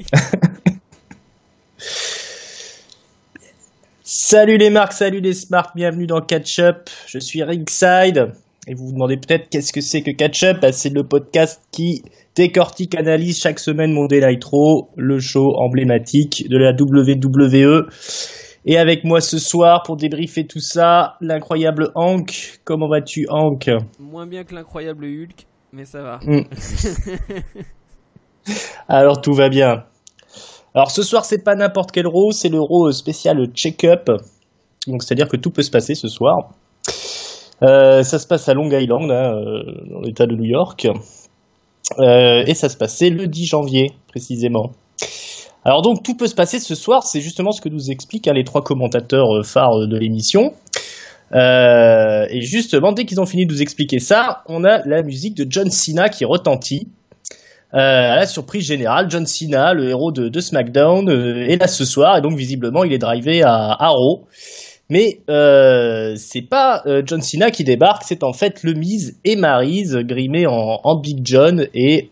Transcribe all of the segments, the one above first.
Salut les marques, salut les smarts, bienvenue dans Catch Up. Je suis Ringside et vous vous demandez peut-être qu'est-ce que c'est que Catch Up. C'est le podcast qui décortique, analyse chaque semaine Monday Nitro, le show emblématique de la WWE. Et avec moi ce soir pour débriefer tout ça, l'incroyable Hank. Comment vas-tu, Hank? Moins bien que l'incroyable Hulk, mais ça va. Alors tout va bien. Alors ce soir c'est pas n'importe quel Raw, c'est le Raw spécial check-up. Donc c'est-à-dire que tout peut se passer ce soir. Ça se passe à Long Island, dans l'état de New York. Et ça se passait le 10 janvier précisément. Alors donc tout peut se passer ce soir, c'est justement ce que nous expliquent les trois commentateurs phares de l'émission. Et justement dès qu'ils ont fini de nous expliquer ça, on a la musique de John Cena qui retentit. À la surprise générale, John Cena, le héros de SmackDown, est là ce soir et donc visiblement il est drivé à Raw. Mais c'est pas John Cena qui débarque, c'est en fait le Miz et Maryse grimés en Big John et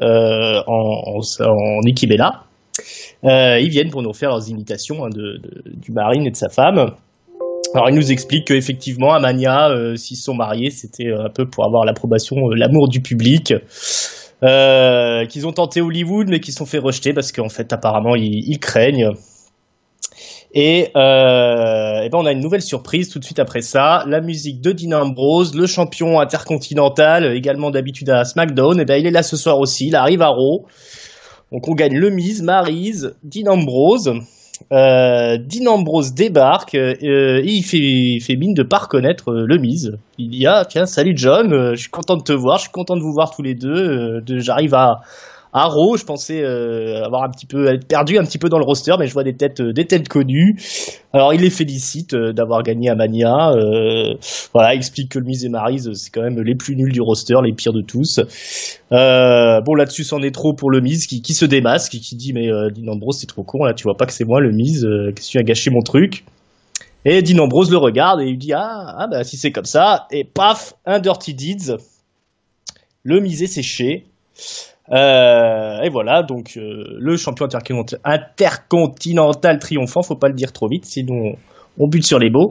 en Nikki Bella. Ils viennent pour nous faire leurs imitations du Marine et de sa femme. Alors ils nous expliquent qu'effectivement à Mania, s'ils sont mariés, c'était un peu pour avoir l'approbation, l'amour du public. Qu'ils ont tenté Hollywood mais qui se sont fait rejeter parce qu'en fait apparemment ils craignent. Et ben on a une nouvelle surprise tout de suite après ça, la musique de Dean Ambrose, le champion intercontinental, également d'habitude à SmackDown. Et ben il est là ce soir aussi, il arrive à Raw. Donc on gagne le Miz, Maryse, Dean Ambrose. Dean Ambrose débarque et il fait mine de pas reconnaître le Miz. Il dit tiens salut John, je suis content de te voir, je suis content de vous voir tous les deux. J'arrive à Raw, je pensais être perdu un petit peu dans le roster, mais je vois des têtes connues. Alors il les félicite d'avoir gagné à Mania. Voilà, il explique que le Miz et Maryse c'est quand même les plus nuls du roster, les pires de tous. Bon là-dessus c'en est trop pour le Miz qui se démasque et qui dit mais Dean Ambrose c'est trop con là, tu vois pas que c'est moi le Miz, qu'est-ce que tu as gâché mon truc. Et Dean Ambrose le regarde et il dit bah si c'est comme ça, et paf, un Dirty Deeds, le Miz est séché. Et voilà, donc le champion intercontinental triomphant, faut pas le dire trop vite, sinon on bute sur les mots.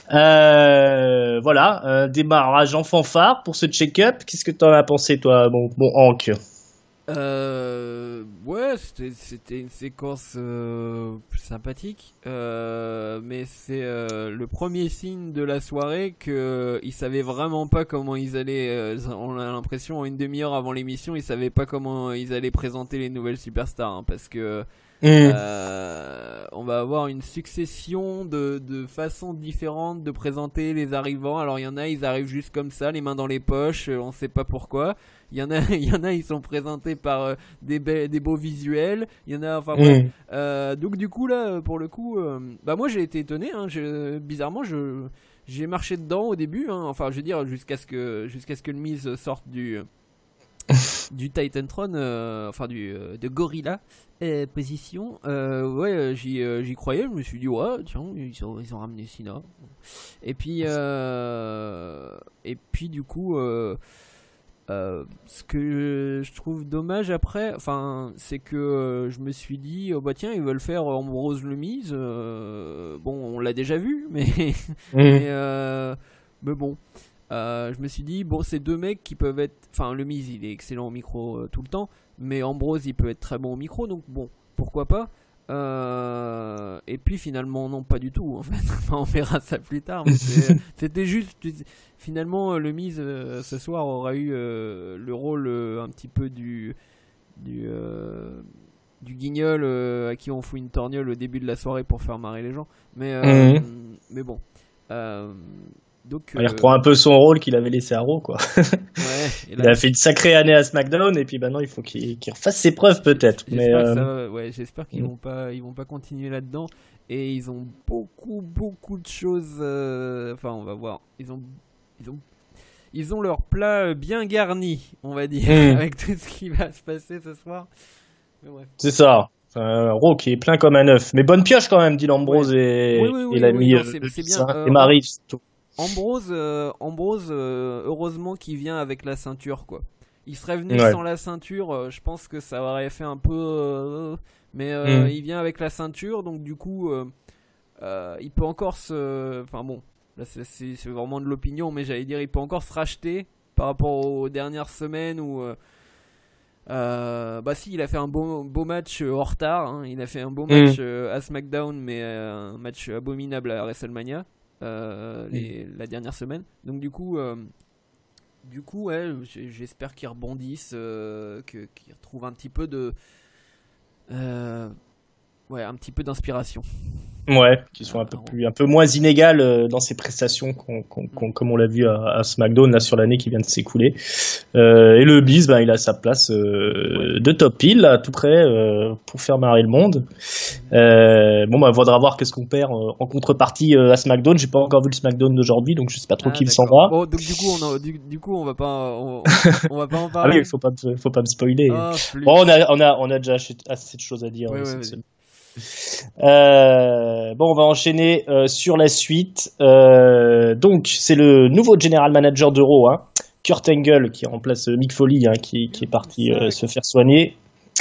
Voilà, un démarrage en fanfare pour ce check-up. Qu'est-ce que t'en as pensé, toi, mon Hank? Ouais, c'était une séquence sympathique, mais c'est le premier signe de la soirée que ils savaient vraiment pas comment ils allaient. On a l'impression, une demi-heure avant l'émission, ils savaient pas comment ils allaient présenter les nouvelles superstars, parce que on va avoir une succession de façons différentes de présenter les arrivants. Alors il y en a, ils arrivent juste comme ça, les mains dans les poches, on sait pas pourquoi. Il y en a, ils sont présentés par des beaux visuels. Il y en a, enfin bref. Donc du coup là, pour le coup, bah moi j'ai été étonné. Bizarrement, j'ai marché dedans au début. Enfin, je veux dire jusqu'à ce que le Miz sorte du Titantron, enfin de Gorilla position. Ouais, j'y croyais. Je me suis dit ouais, tiens, ils ont ramené Cena. Et puis du coup. Ce que je trouve dommage après, enfin, c'est que je me suis dit, oh bah tiens, ils veulent faire Ambrose le Miz. Bon, on l'a déjà vu, mais mais bon, je me suis dit, bon, c'est deux mecs qui peuvent être, enfin, le Miz, il est excellent au micro tout le temps, mais Ambrose, il peut être très bon au micro, donc bon, pourquoi pas. Et puis finalement non, pas du tout en fait. Enfin, on verra ça plus tard, mais c'était juste finalement le Miz ce soir aura eu le rôle un petit peu du guignol à qui on fout une torgnole au début de la soirée pour faire marrer les gens, mais bon, donc il reprend un peu son rôle qu'il avait laissé à Raw, quoi. Ouais, il a fait une sacrée année à SmackDown et puis maintenant il faut qu'il refasse ses preuves peut-être. J'espère qu'ils vont pas continuer là-dedans, et ils ont beaucoup de choses. Enfin, on va voir. Ils ont leur plat bien garni, on va dire, avec tout ce qui va se passer ce soir. Mais bref. C'est ça. Raw qui est plein comme un œuf, mais bonne pioche quand même, dit Ambrose et l'ami c'est bien. Et Maryse. Ambrose, heureusement qu'il vient avec la ceinture, quoi. il serait venu sans la ceinture, je pense que ça aurait fait un peu mais il vient avec la ceinture, donc du coup il peut encore enfin bon, là c'est vraiment de l'opinion, mais j'allais dire il peut encore se racheter par rapport aux dernières semaines où bah si, il a fait un beau match en retard, hein. Il a fait un beau match à SmackDown, mais un match abominable à WrestleMania la dernière semaine. Donc du coup ouais, j'espère qu'il rebondisse, qu'il retrouve un petit peu de ouais, un petit peu d'inspiration. Ouais, qui sont un peu moins inégales dans ses prestations comme on l'a vu à SmackDown là sur l'année qui vient de s'écouler. Et le Miz, il a sa place de top heel là, tout près pour faire marrer le monde. Faudra voir qu'est-ce qu'on perd en contrepartie à SmackDown. J'ai pas encore vu le SmackDown d'aujourd'hui, donc je sais pas trop qui s'en va. Bon, donc du coup on va pas on va pas en parler. Ah oui, faut pas me spoiler. Bon, on a déjà assez de choses à dire. On va enchaîner sur la suite. Donc c'est le nouveau general manager de Raw, Kurt Angle, qui remplace Mick Foley, qui est parti se faire soigner.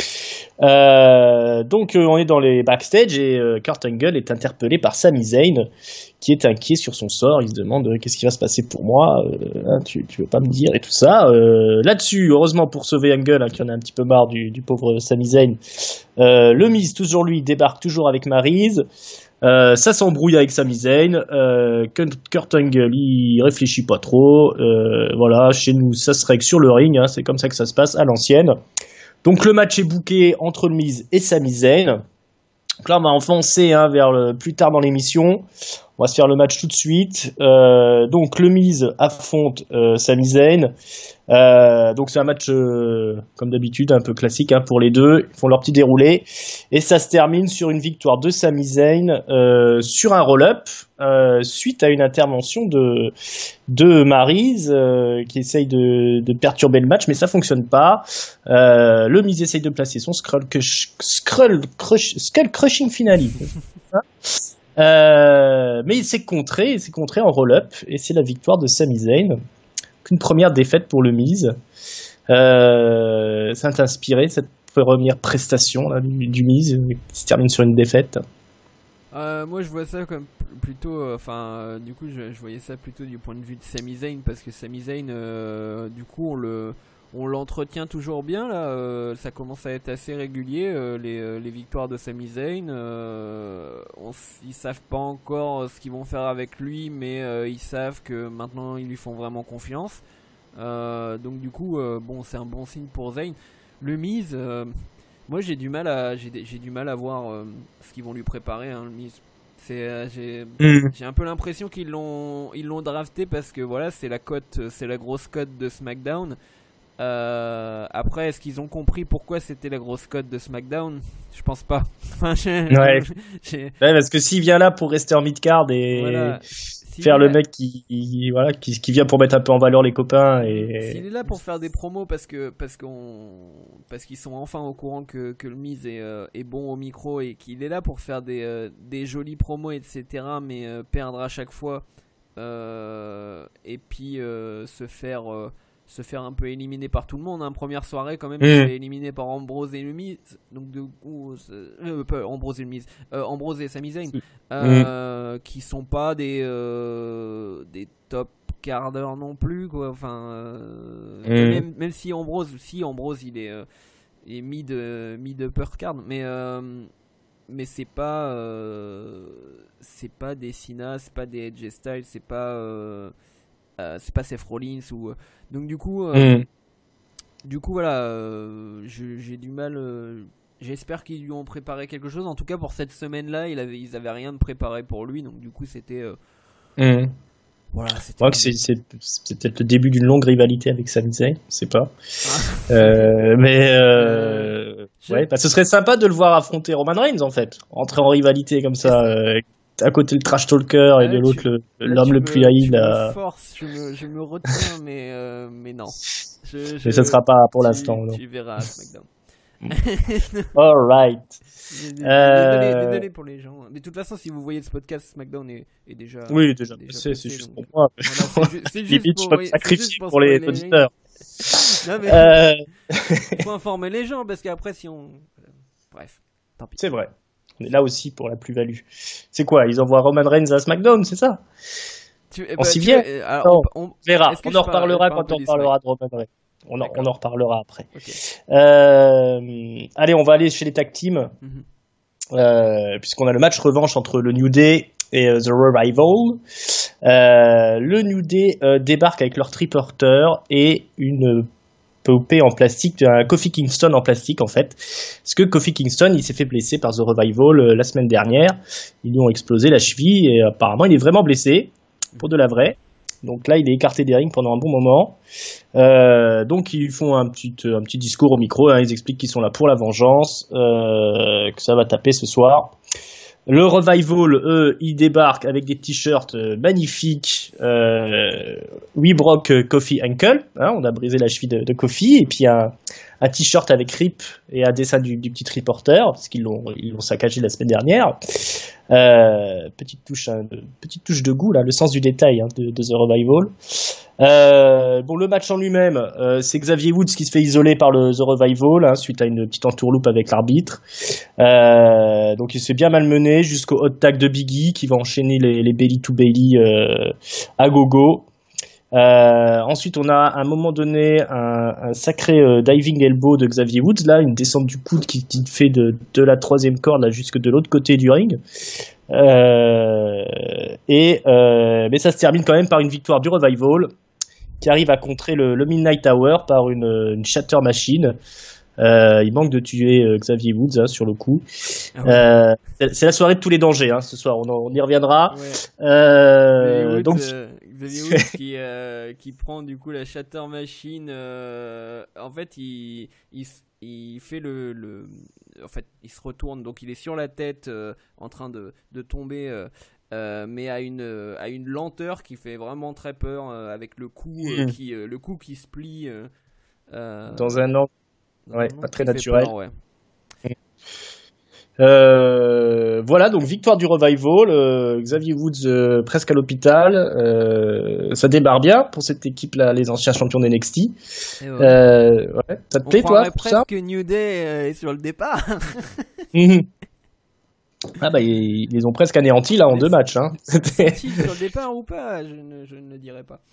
Donc on est dans les backstage et Kurt Angle est interpellé par Sami Zayn, qui est inquiet sur son sort. Il se demande qu'est-ce qui va se passer pour moi, tu veux pas me dire et tout ça. Là-dessus, heureusement pour sauver Angle, qui en a un petit peu marre du pauvre Sami Zayn, le Miz, toujours lui, débarque toujours avec Maryse. Ça s'embrouille avec Sami Zayn. Kurt Angle, il réfléchit pas trop. Voilà, chez nous, ça se règle sur le ring, c'est comme ça que ça se passe à l'ancienne. Donc le match est booké entre le Miz et Sami Zayn. Donc là on va enfoncer vers plus tard dans l'émission. On va se faire le match tout de suite. Donc le Miz affronte Sami Zayn. Donc c'est un match comme d'habitude un peu classique pour les deux. Ils font leur petit déroulé et ça se termine sur une victoire de Sami Zayn sur un roll-up suite à une intervention de Maryse qui essaye de perturber le match, mais ça fonctionne pas. Le Miz essaye de placer son skull crushing finale. Mais c'est contré en roll-up et c'est la victoire de Sami Zayn. Une première défaite pour le Miz. Ça t'a inspiré cette première prestation là, du Miz qui se termine sur une défaite? Moi je vois ça comme plutôt du coup je voyais ça plutôt du point de vue de Sami Zayn, parce que Sami Zayn du coup on l'entretient toujours bien là, ça commence à être assez régulier, les victoires de Sami Zayn. Ils savent pas encore ce qu'ils vont faire avec lui, mais ils savent que maintenant ils lui font vraiment confiance. Donc du coup c'est un bon signe pour Zayn. Le Miz, moi j'ai du mal à voir ce qu'ils vont lui préparer, le Miz. J'ai un peu l'impression qu'ils l'ont drafté parce que voilà, c'est la grosse cote de SmackDown. Après, est-ce qu'ils ont compris pourquoi c'était la grosse cote de SmackDown? Je pense pas. Parce que s'il vient là pour rester en mid-card et faire le mec qui vient pour mettre un peu en valeur les copains, et s'il est là pour faire des promos parce qu'ils sont enfin au courant que le Miz est bon au micro, et qu'il est là pour faire des jolis promos, etc., mais perdre à chaque fois, et puis se faire un peu éliminer par tout le monde. Première soirée quand même, il s'est éliminé par Ambrose et le Miz, donc du coup pas Ambrose et le Miz, Ambrose et Sami Zayn, qui sont pas des top cardeurs non plus, quoi. Même si Ambrose il est mid upper card, mais c'est pas des Cena, c'est pas des AJ Styles, c'est pas Seth Rollins ou donc du coup voilà, j'ai du mal. J'espère qu'ils lui ont préparé quelque chose. En tout cas pour cette semaine-là, ils avaient rien de préparé pour lui, donc du coup c'était voilà, je crois que c'est peut-être le début d'une longue rivalité avec Sami Zayn, on sait pas. Ce serait sympa de le voir affronter Roman Reigns, en fait, entrer en rivalité comme ça. À côté le trash talker et de l'autre l'homme le plus haï. Je me retiens, mais non. Mais ça sera pas pour l'instant. Tu verras à SmackDown. Alright. Désolé pour les gens. Mais de toute façon, si vous voyez ce podcast, SmackDown est déjà. Oui, déjà passé, c'est juste pour moi. Voilà, c'est juste pour les auditeurs. Non, mais faut informer les gens parce qu'après, si on. Bref, tant pis. C'est vrai. On est là aussi pour la plus-value. C'est quoi? Ils envoient Roman Reigns à SmackDown, c'est ça? On s'y vient? On verra. On en reparlera quand on parlera de Roman Reigns. On en reparlera après. Okay. Allez, on va aller chez les tag teams. Puisqu'on a le match revanche entre le New Day et The Revival. Le New Day débarque avec leur triporteur et une poupée en plastique, un Kofi Kingston en plastique en fait. Parce que Kofi Kingston, il s'est fait blesser par The Revival la semaine dernière. Ils lui ont explosé la cheville et apparemment il est vraiment blessé, pour de la vraie. Donc là, il est écarté des rings pendant un bon moment. Donc ils font un petit discours au micro. Hein, ils expliquent qu'ils sont là pour la vengeance, que ça va taper ce soir. Le Revival, eux, ils débarquent avec des t-shirts magnifiques. We broke Kofi ankle. Hein, on a brisé la cheville de Kofi. Et puis un t-shirt avec Rip et un dessin du petit reporter, parce qu'ils l'ont saccagé la semaine dernière. Petite touche de goût là, le sens du détail, hein, de The Revival. Bon, le match en lui-même, c'est Xavier Woods qui se fait isoler par le The Revival, hein, suite à une petite entourloupe avec l'arbitre. Donc il se fait bien malmener jusqu'au hot tag de Biggie qui va enchaîner les belly to belly à gogo. Ensuite, on a à un moment donné un sacré diving elbow de Xavier Woods, là, une descente du coude qui fait de la troisième corde là, jusque de l'autre côté du ring. Mais ça se termine quand même par une victoire du Revival qui arrive à contrer le Midnight Hour par une Shatter Machine. Il manque de tuer Xavier Woods, hein, sur le coup. Ah ouais. C'est la soirée de tous les dangers, hein, ce soir. On y reviendra. Ouais. Donc Xavier Woods qui prend du coup la Shatter Machine. En fait, il fait en fait, il se retourne, donc il est sur la tête, en train de tomber. Mais à une lenteur qui fait vraiment très peur, avec le cou qui se plie dans un angle. Ouais, pas très naturel. Peur, ouais. Voilà, donc victoire du Revival, Xavier Woods presque à l'hôpital, ça démarre bien pour cette équipe-là, les anciens champions d'NXT. Ouais. Ça te plaît, toi, presque ça New Day est sur le départ. Ah bah ils les ont presque anéantis là en 2 matchs. Hein. Sur le départ ou pas, je ne le dirais pas.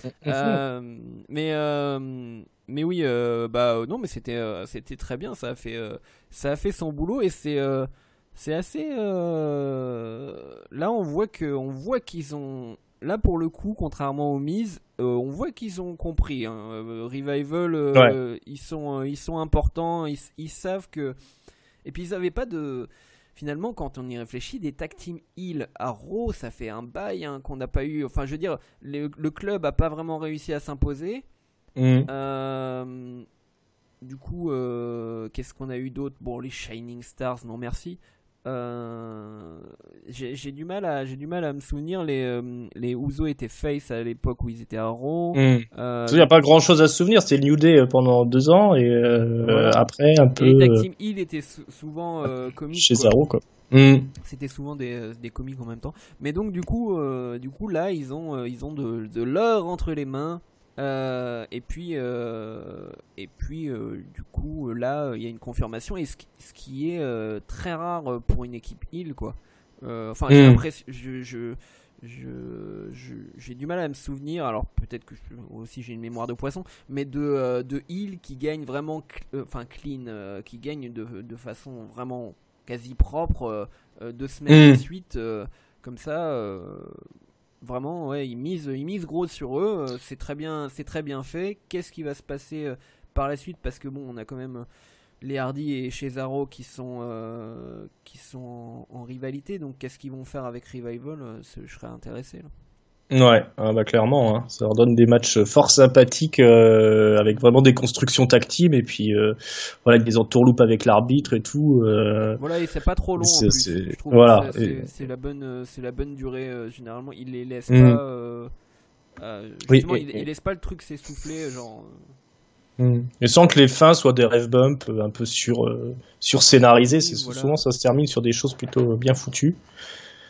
Mais oui, non, mais c'était très bien. Ça a fait son boulot et c'est assez. Là, on voit qu'ils ont. Là, pour le coup, contrairement aux Miz, on voit qu'ils ont compris. Hein. Revival, ouais. Ils sont importants. Ils savent que. Et puis ils n'avaient pas de. Finalement, quand on y réfléchit, des tag team heel à Raw, ça fait un bail, hein, qu'on n'a pas eu. Enfin, je veux dire, le club a pas vraiment réussi à s'imposer. Du coup, qu'est-ce qu'on a eu d'autre? Bon, les Shining Stars, non merci. J'ai du mal à me souvenir. Les Uso étaient face à l'époque où ils étaient à Raw. Il n'y a pas grand chose à se souvenir. C'était New Day pendant 2 ans et voilà. Après un peu. Et les tag team heel étaient souvent comiques. Chez Zaro, quoi. C'était souvent des comiques en même temps. Mais donc du coup là ils ont de l'or entre les mains. Et puis du coup là il y a une confirmation, et ce qui est très rare pour une équipe heel, quoi. Enfin j'ai l'impression, j'ai du mal à me souvenir, alors peut-être que aussi j'ai une mémoire de poisson, mais de heel qui gagne vraiment clean, qui gagne de façon vraiment quasi propre, 2 semaines de suite, comme ça. Vraiment, ouais, ils misent gros sur eux. C'est très bien fait. Qu'est-ce qui va se passer par la suite? Parce que bon, on a quand même les Hardy et Cesaro qui sont en rivalité. Donc, qu'est-ce qu'ils vont faire avec Revival? Je serais intéressé là. Ouais, bah clairement, hein. Ça leur donne des matchs fort sympathiques, avec vraiment des constructions tag team, et puis voilà, des entourloupes avec l'arbitre et tout. Voilà, et c'est pas trop long en plus. Je trouve voilà, que c'est la bonne durée. Généralement, ils les laissent pas. Justement, ils laissent pas le truc s'essouffler, genre. Et sans que les fins soient des rêve bumps un peu sur scénarisés. Voilà. Souvent, ça se termine sur des choses plutôt bien foutues.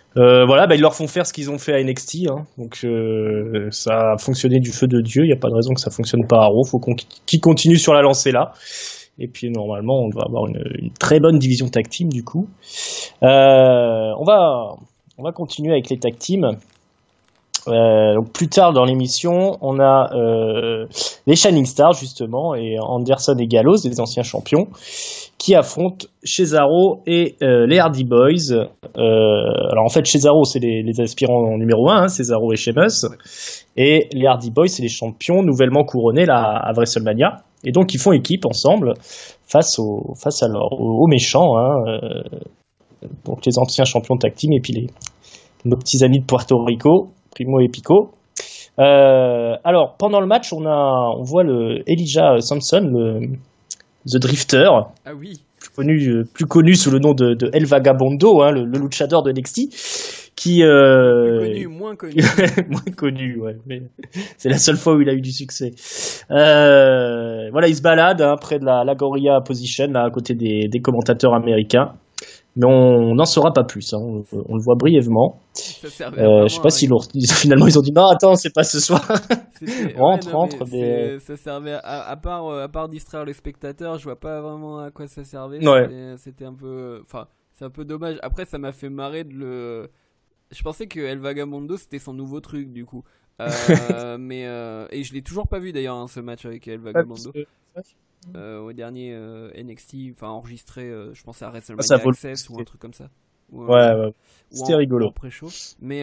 Voilà, ils leur font faire ce qu'ils ont fait à NXT, hein. Donc ça a fonctionné du feu de Dieu. Il y a pas de raison que ça fonctionne pas à Raw. Faut qu'ils continuent sur la lancée là. Et puis normalement, on va avoir une très bonne division tag team du coup. On va continuer avec les tag teams. Donc plus tard dans l'émission, on a les Shining Stars justement et Anderson et Gallows, des anciens champions, qui affrontent Cesaro et les Hardy Boys. Alors en fait, Cesaro c'est les aspirants numéro 1, hein, Cesaro et Sheamus, et les Hardy Boys c'est les champions nouvellement couronnés là à WrestleMania. Et donc ils font équipe ensemble face aux méchants, hein, donc les anciens champions tag team et puis nos petits amis de Puerto Rico. Primo et Pico. Alors pendant le match, on voit le Elijah Samson, The Drifter, ah oui, plus connu sous le nom de El Vagabondo, hein, le luchador de NXT, qui moins connu, moins connu, ouais, mais c'est la seule fois où il a eu du succès. Voilà, il se balade hein, près de la Gorilla Position, là, à côté des commentateurs américains. Mais on n'en saura pas plus, hein. On le voit brièvement. Je sais pas si finalement ils ont dit non, attends, c'est pas ce soir. rentre. Ça servait à part distraire les spectateurs, je vois pas vraiment à quoi ça servait. Ouais. C'était un peu, enfin, c'est un peu dommage. Après, ça m'a fait marrer je pensais que El Vagabondo c'était son nouveau truc du coup. Mais et je l'ai toujours pas vu d'ailleurs hein, ce match avec El Vagabondo. Au dernier NXT, enfin enregistré, je pensais à WrestleMania Access ou un truc comme ça. Ouais. C'était rigolo. En pré-show. Mais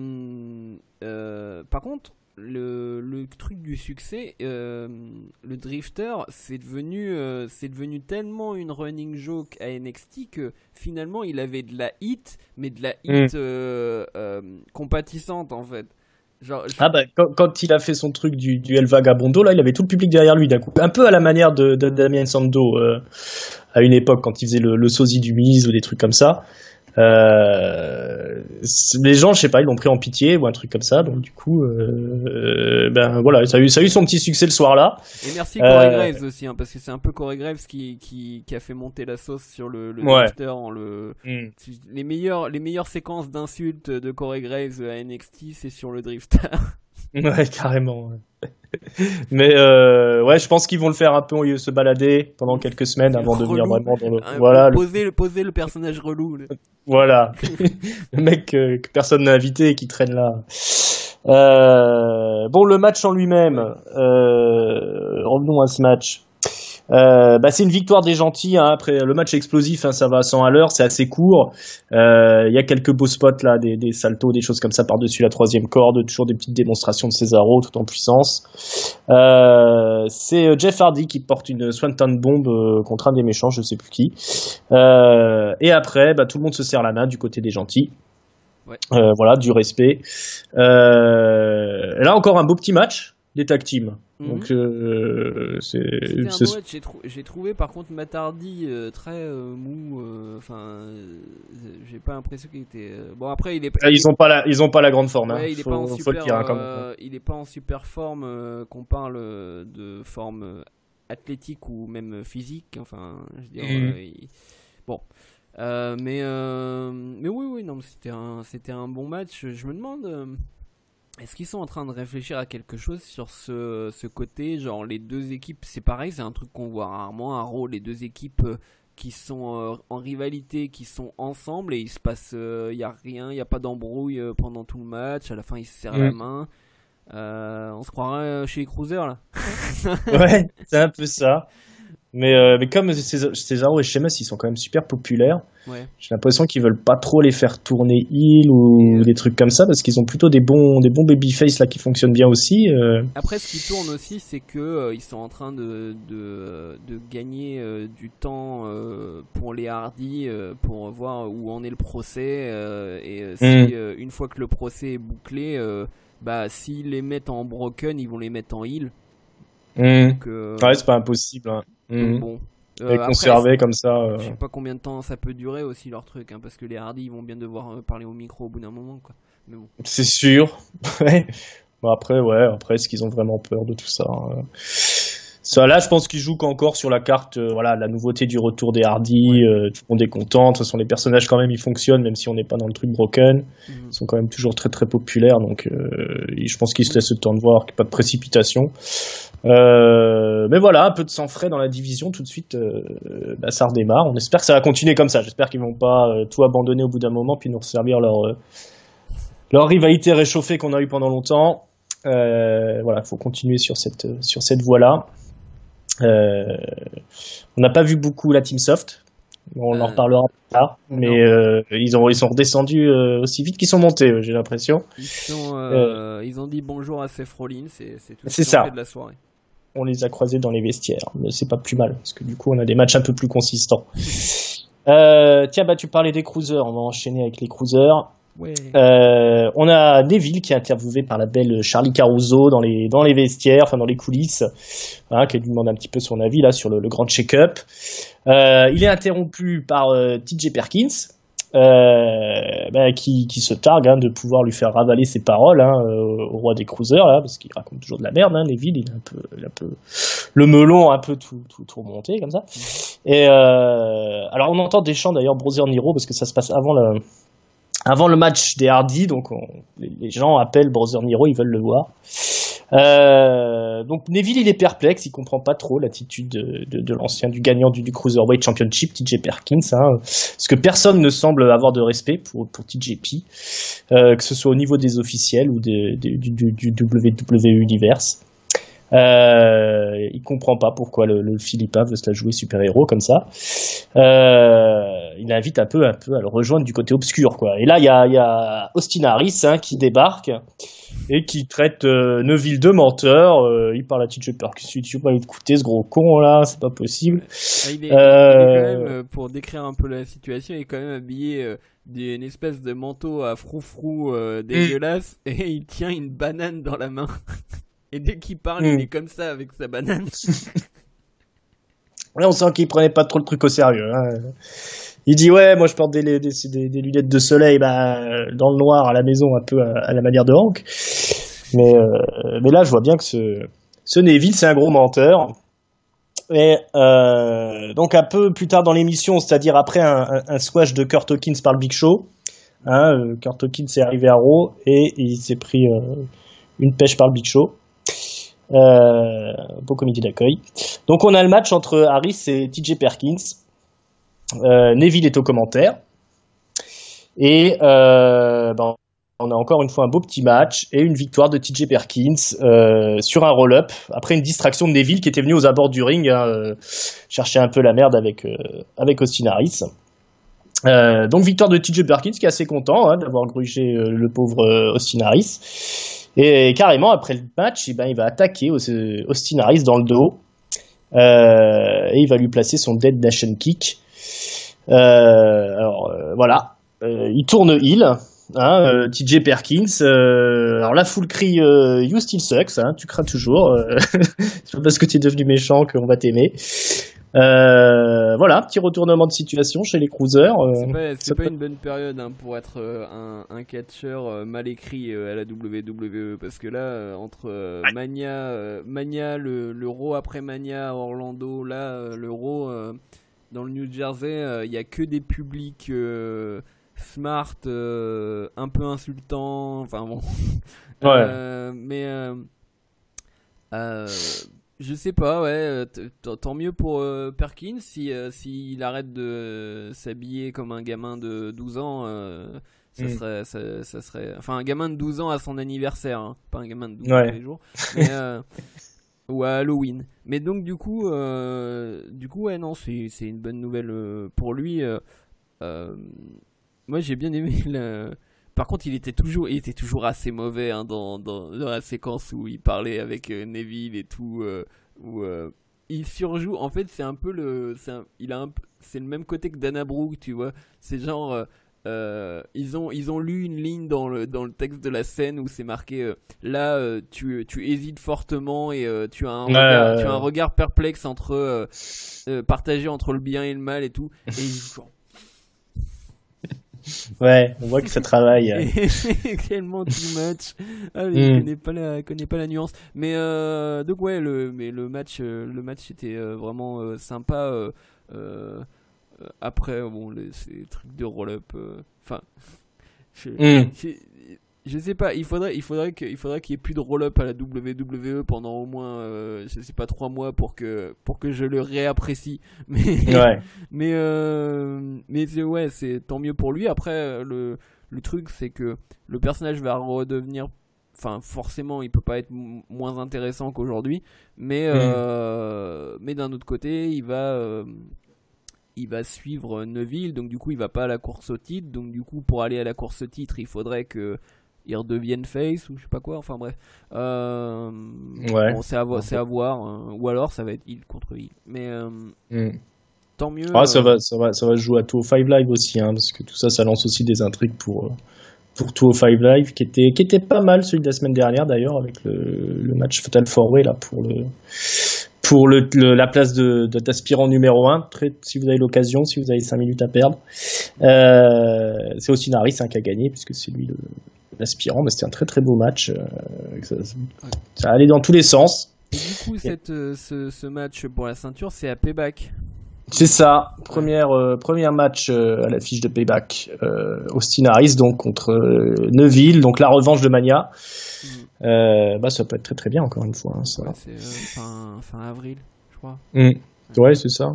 par contre, le truc du succès, le Drifter, c'est devenu tellement une running joke à NXT que finalement il avait de la hit, mais de la hit compatissante en fait. Quand il a fait son truc du El Vagabondo, là, il avait tout le public derrière lui d'un coup. Un peu à la manière de Damien Sandow à une époque, quand il faisait le sosie du Miz ou des trucs comme ça. Les gens, je sais pas, ils l'ont pris en pitié ou un truc comme ça. Donc du coup, voilà, ça a eu son petit succès le soir-là. Et merci Corey Graves aussi, hein, parce que c'est un peu Corey Graves qui a fait monter la sauce sur le Drifter. Les meilleures séquences d'insultes de Corey Graves à NXT, c'est sur le Drifter. Ouais, carrément. Ouais. Mais je pense qu'ils vont le faire un peu se balader pendant quelques semaines avant de venir vraiment dans le poser le personnage relou. Voilà. Le mec que personne n'a invité et qui traîne là. Bon, le match en lui-même, revenons à ce match. C'est une victoire des gentils, hein. Après le match explosif, hein, ça va à 100 à l'heure, c'est assez court. Il y a quelques beaux spots là, des saltos, des choses comme ça par-dessus la troisième corde, toujours des petites démonstrations de Cesaro tout en puissance. C'est Jeff Hardy qui porte une Swanton Bomb contre un des méchants, je sais plus qui. Et après, tout le monde se serre la main du côté des gentils. Ouais. Voilà, du respect. Là encore un beau petit match. Des tag teams. Donc c'était un beau match. J'ai trouvé par contre Matt Hardy très mou. J'ai pas l'impression qu'il était. Bon après il est. Ils ont pas la grande forme. Ouais, hein. il est pas en super. Il est pas en super forme. Qu'on parle de forme athlétique ou même physique. Enfin, je veux dire. Bon. Mais oui non, c'était un bon match. Je me demande. Est-ce qu'ils sont en train de réfléchir à quelque chose sur ce côté, genre les deux équipes, c'est pareil, c'est un truc qu'on voit rarement à Raw, les deux équipes qui sont en rivalité, qui sont ensemble et il se passe, y a rien, y a pas d'embrouille pendant tout le match, à la fin ils se serrent la main, on se croirait chez les Cruisers là. Ouais, c'est un peu ça. Mais comme Cesaro et Sheamus, ils sont quand même super populaires. Ouais. J'ai l'impression qu'ils veulent pas trop les faire tourner heel ou des trucs comme ça parce qu'ils ont plutôt des bons babyface là qui fonctionnent bien aussi. Après, ce qui tourne aussi, c'est que ils sont en train de gagner du temps pour les Hardy pour voir où en est le procès si une fois que le procès est bouclé, s'ils les mettent en broken, ils vont les mettre en heel. Donc, ouais, c'est pas impossible. Hein. Bon. Et conserver comme ça. Je sais pas combien de temps ça peut durer aussi leur truc, hein, parce que les Hardy ils vont bien devoir parler au micro au bout d'un moment, quoi. Mais bon. C'est sûr. Bon, après, est-ce qu'ils ont vraiment peur de tout ça, hein. Ça, là, je pense qu'ils jouent encore sur la carte, voilà, la nouveauté du retour des Hardy. Tout le monde est content. De toute façon, les personnages, quand même, ils fonctionnent, même si on n'est pas dans le truc broken. Ils sont quand même toujours très très populaires. Donc, je pense qu'ils se laissent le temps de voir, qu'il n'y a pas de précipitation. Mais voilà, un peu de sang frais dans la division. Tout de suite, ça redémarre. On espère que ça va continuer comme ça. J'espère qu'ils vont pas tout abandonner au bout d'un moment, puis nous resservir leur rivalité réchauffée qu'on a eu pendant longtemps. Voilà, faut continuer sur cette voie-là. On n'a pas vu beaucoup la Team Soft, on en reparlera plus tard, mais ils sont redescendus aussi vite qu'ils sont montés, j'ai l'impression. Ils ont dit bonjour à Seth Rollins, c'est tout ce qu'ils ont fait de la soirée. On les a croisés dans les vestiaires, mais c'est pas plus mal, parce que du coup on a des matchs un peu plus consistants. Tiens, tu parlais des cruisers, on va enchaîner avec les cruisers. Ouais. On a Neville qui est interviewé par la belle Charlie Caruso dans les vestiaires, enfin dans les coulisses, qui lui demande un petit peu son avis là sur le grand check-up. Il est interrompu par TJ Perkins, qui se targue de pouvoir lui faire ravaler ses paroles au roi des cruisers là, parce qu'il raconte toujours de la merde. Neville, il est un peu le melon, un peu tout remonté comme ça. Et alors on entend des chants d'ailleurs Brother Nero, parce que ça se passe avant le match des Hardy, donc les gens appellent Brother Nero, ils veulent le voir. Donc Neville, il est perplexe, il comprend pas trop l'attitude de l'ancien, du gagnant du Cruiserweight Championship, TJ Perkins, parce que personne ne semble avoir de respect pour TJP, que ce soit au niveau des officiels ou du WWE Universe. Il comprend pas pourquoi le Philippa veut se la jouer super-héros comme ça. Il invite un peu à le rejoindre du côté obscur, quoi. Et là, il y a Austin Harris qui débarque et qui traite Neville de menteur. Il parle à TJ Perkins, tu vas écouter ce gros con là, c'est pas possible. Il est quand même, pour décrire un peu la situation, il est quand même habillé d'une espèce de manteau à froufrou dégueulasse, et il tient une banane dans la main. Et dès qu'il parle, il est comme ça avec sa banane. Là, on sent qu'il prenait pas trop le truc au sérieux. Il dit ouais, moi je porte des lunettes de soleil dans le noir à la maison, un peu à la manière de Hank. Mais là, je vois bien que ce Neville, c'est un gros menteur. Et donc un peu plus tard dans l'émission, c'est-à-dire après un squash de Kurt Hawkins par le Big Show, Kurt Hawkins est arrivé à Raw et il s'est pris une pêche par le Big Show. Beau comité d'accueil. Donc on a le match entre Harris et TJ Perkins. Neville est au commentaire et on a encore une fois un beau petit match et une victoire de TJ Perkins sur un roll-up après une distraction de Neville qui était venu aux abords du ring chercher un peu la merde avec Austin Harris. Donc victoire de TJ Perkins qui est assez content d'avoir grugé le pauvre Austin Harris. Et carrément, après le match, il va attaquer Austin Harris dans le dos. Et il va lui placer son Dead Nation Kick. Voilà. Il tourne heel. TJ Perkins. Alors la foule crie You still sucks. Tu crains toujours. C'est pas parce que tu es devenu méchant qu'on va t'aimer. Voilà, petit retournement de situation chez les cruisers. C'est pas une bonne période pour être un catcheur mal écrit à la WWE, parce que là entre Mania, le Raw après Mania à Orlando, là le Raw dans le New Jersey, il y a que des publics smart, un peu insultants, enfin bon. Je sais pas, tant mieux pour Perkins s'il arrête de s'habiller comme un gamin de 12 ans, ça serait enfin un gamin de 12 ans à son anniversaire, pas un gamin de 12 ans tous les jours, mais, ou à Halloween. Mais donc du coup non, c'est une bonne nouvelle pour lui. Moi j'ai bien aimé Par contre, il était toujours assez mauvais dans la séquence où il parlait avec Neville et tout, où il surjoue. En fait, c'est un peu c'est le même côté que Dana Brooke, tu vois. C'est genre ils ont lu une ligne dans le texte de la scène où c'est marqué là tu hésites fortement et tu as un regard perplexe partagé entre le bien et le mal et tout. Et Ouais, on voit que ça travaille. Tellement too much. Ah, mais je connais pas la nuance. Mais donc ouais, le match était vraiment sympa. Après, bon, ces trucs de roll-up. Enfin, je sais pas. Il faudrait qu'il y ait plus de roll-up à la WWE pendant au moins, je sais pas, 3 mois pour que je le réapprécie. Mais Ouais. mais ouais, c'est tant mieux pour lui. Après, le truc, c'est que le personnage va redevenir. Enfin, forcément, il peut pas être moins intéressant qu'aujourd'hui. Mais d'un autre côté, il va suivre Neville, donc du coup il va pas à la course au titre, donc du coup pour aller à la course au titre il faudrait que il redevienne face ou je sais pas quoi, enfin bref. Ouais. Bon, c'est à voir, hein. Ou alors ça va être heal contre heal, mais tant mieux. Ah, ça va se jouer à 205 Live aussi, hein, parce que tout ça, ça lance aussi des intrigues pour 205 Live, qui était pas mal, celui de la semaine dernière d'ailleurs, avec le match Fatal 4-Way là pour la place d'aspirant numéro 1. Si vous avez l'occasion, si vous avez 5 minutes à perdre. C'est aussi Naris qui a gagné, puisque c'est lui l'aspirant, mais c'était un très très beau match. Ça allait dans tous les sens. Et du coup, ce match pour la ceinture, c'est à Payback. C'est ça, premier match à l'affiche de Payback. Austin Harris donc contre Neville, donc la revanche de Mania. Ça peut être très très bien encore une fois. Hein, ça. Ouais, c'est fin avril, je crois. Ouais, c'est ça.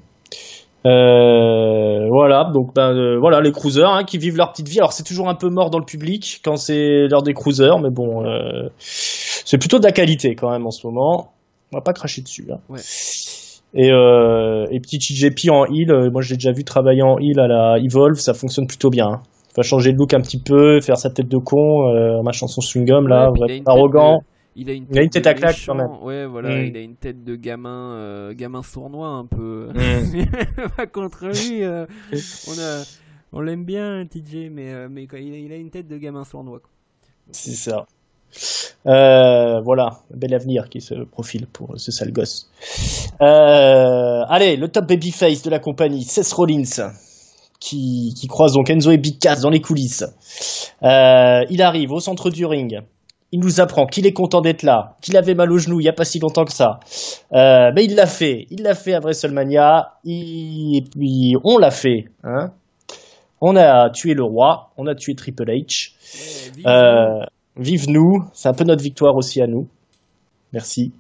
Voilà, donc voilà les cruisers, hein, qui vivent leur petite vie. Alors c'est toujours un peu mort dans le public quand c'est l'heure des cruisers, mais bon, c'est plutôt de la qualité quand même en ce moment. On va pas cracher dessus. Hein. Ouais. Et petit TJP en heal, moi je l'ai déjà vu travailler en heal à la Evolve, ça fonctionne plutôt bien. Hein. Il va changer de look un petit peu, faire sa tête de con, ma chanson Swingum là, arrogant. Il a une tête à claque quand même. Ouais, voilà, il a une tête de gamin sournois un peu. Pas contre lui, on l'aime bien TJ, mais il a une tête de gamin sournois. Quoi. C'est ça. Voilà, bel avenir qui se profile pour ce sale gosse. Allez, le top babyface de la compagnie, Seth Rollins, qui croise donc Enzo et Big Cass dans les coulisses. Il arrive au centre du ring. Il nous apprend qu'il est content d'être là, qu'il avait mal au genou il y a pas si longtemps que ça. Mais il l'a fait à WrestleMania. Et puis on l'a fait. Hein. On a tué le roi, on a tué Triple H. Vive nous, c'est un peu notre victoire aussi à nous. Merci.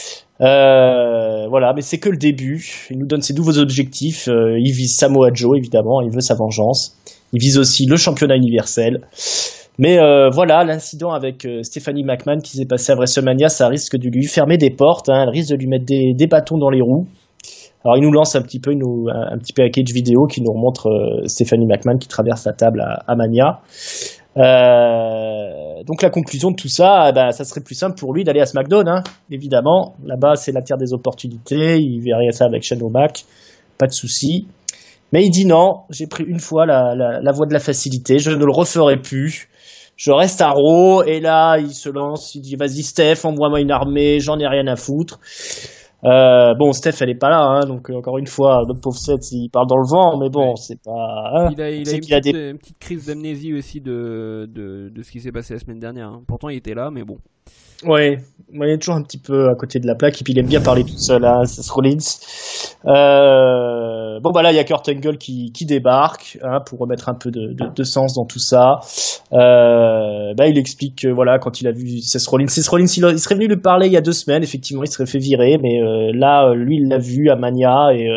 Voilà, mais c'est que le début. Il nous donne ses nouveaux objectifs. Il vise Samoa Joe, évidemment. Il veut sa vengeance. Il vise aussi le championnat universel. Mais voilà, l'incident avec Stephanie McMahon qui s'est passé à WrestleMania, ça risque de lui fermer des portes. Hein. Elle risque de lui mettre des bâtons dans les roues. Alors il nous lance un petit peu un petit package vidéo qui nous remontre Stephanie McMahon qui traverse la table à Mania. Donc la conclusion de tout ça, ça serait plus simple pour lui d'aller à SmackDown, hein, évidemment. Là-bas, c'est la terre des opportunités. Il verrait ça avec Shane O'Mac, pas de souci. Mais il dit non, j'ai pris une fois la voie de la facilité, je ne le referai plus. Je reste à Raw, et là, il se lance, il dit vas-y Steph, envoie-moi une armée, j'en ai rien à foutre. Bon, Steph, elle est pas là, hein, donc encore une fois, notre pauvre Seth, il parle dans le vent, mais bon, c'est pas. Hein, il a une petite crise d'amnésie aussi de ce qui s'est passé la semaine dernière. Hein. Pourtant, il était là, mais bon. Ouais, il est toujours un petit peu à côté de la plaque, et puis il aime bien parler tout seul, hein, Seth Rollins. Bon, là, il y a Kurt Angle qui débarque, hein, pour remettre un peu de sens dans tout ça. Il explique que, voilà, quand il a vu Seth Rollins, il serait venu lui parler il y a 2 semaines, effectivement, il serait fait virer, mais là, lui, il l'a vu à Mania, et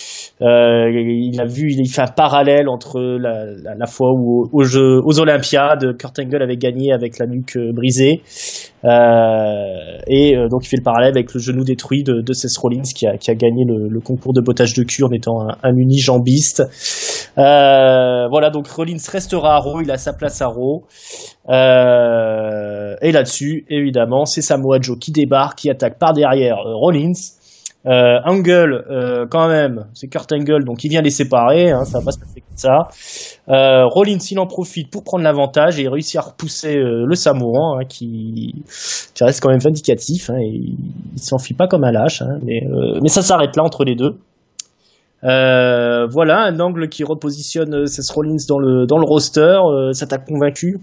il fait un parallèle entre la fois où aux Olympiades, Kurt Angle avait gagné avec la nuque brisée, donc il fait le parallèle avec le genou détruit de Seth Rollins qui a gagné le concours de bottage de cul en étant un unijambiste. Voilà, donc Rollins restera à Raw, il a sa place à Raw. Et là-dessus, évidemment, c'est Samoa Joe qui débarque, qui attaque par derrière Rollins. Angle, quand même, c'est Kurt Angle, donc il vient les séparer, hein, ça va pas se passer comme ça. Rollins, il en profite pour prendre l'avantage et il réussit à repousser le Samoan, hein, qui reste quand même vindicatif, hein, et il s'enfuit pas comme un lâche, hein, mais ça s'arrête là entre les deux. Voilà, un angle qui repositionne Seth Rollins dans le roster. Ça t'a convaincu?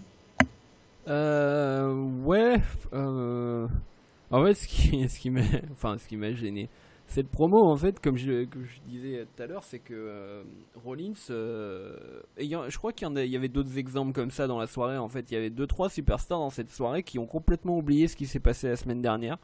Ouais. En fait, ce qui m'a gêné, cette promo, en fait, comme je disais tout à l'heure, c'est que Rollins, je crois il y avait d'autres exemples comme ça dans la soirée. En fait, il y avait 2-3 superstars dans cette soirée qui ont complètement oublié ce qui s'est passé la semaine dernière.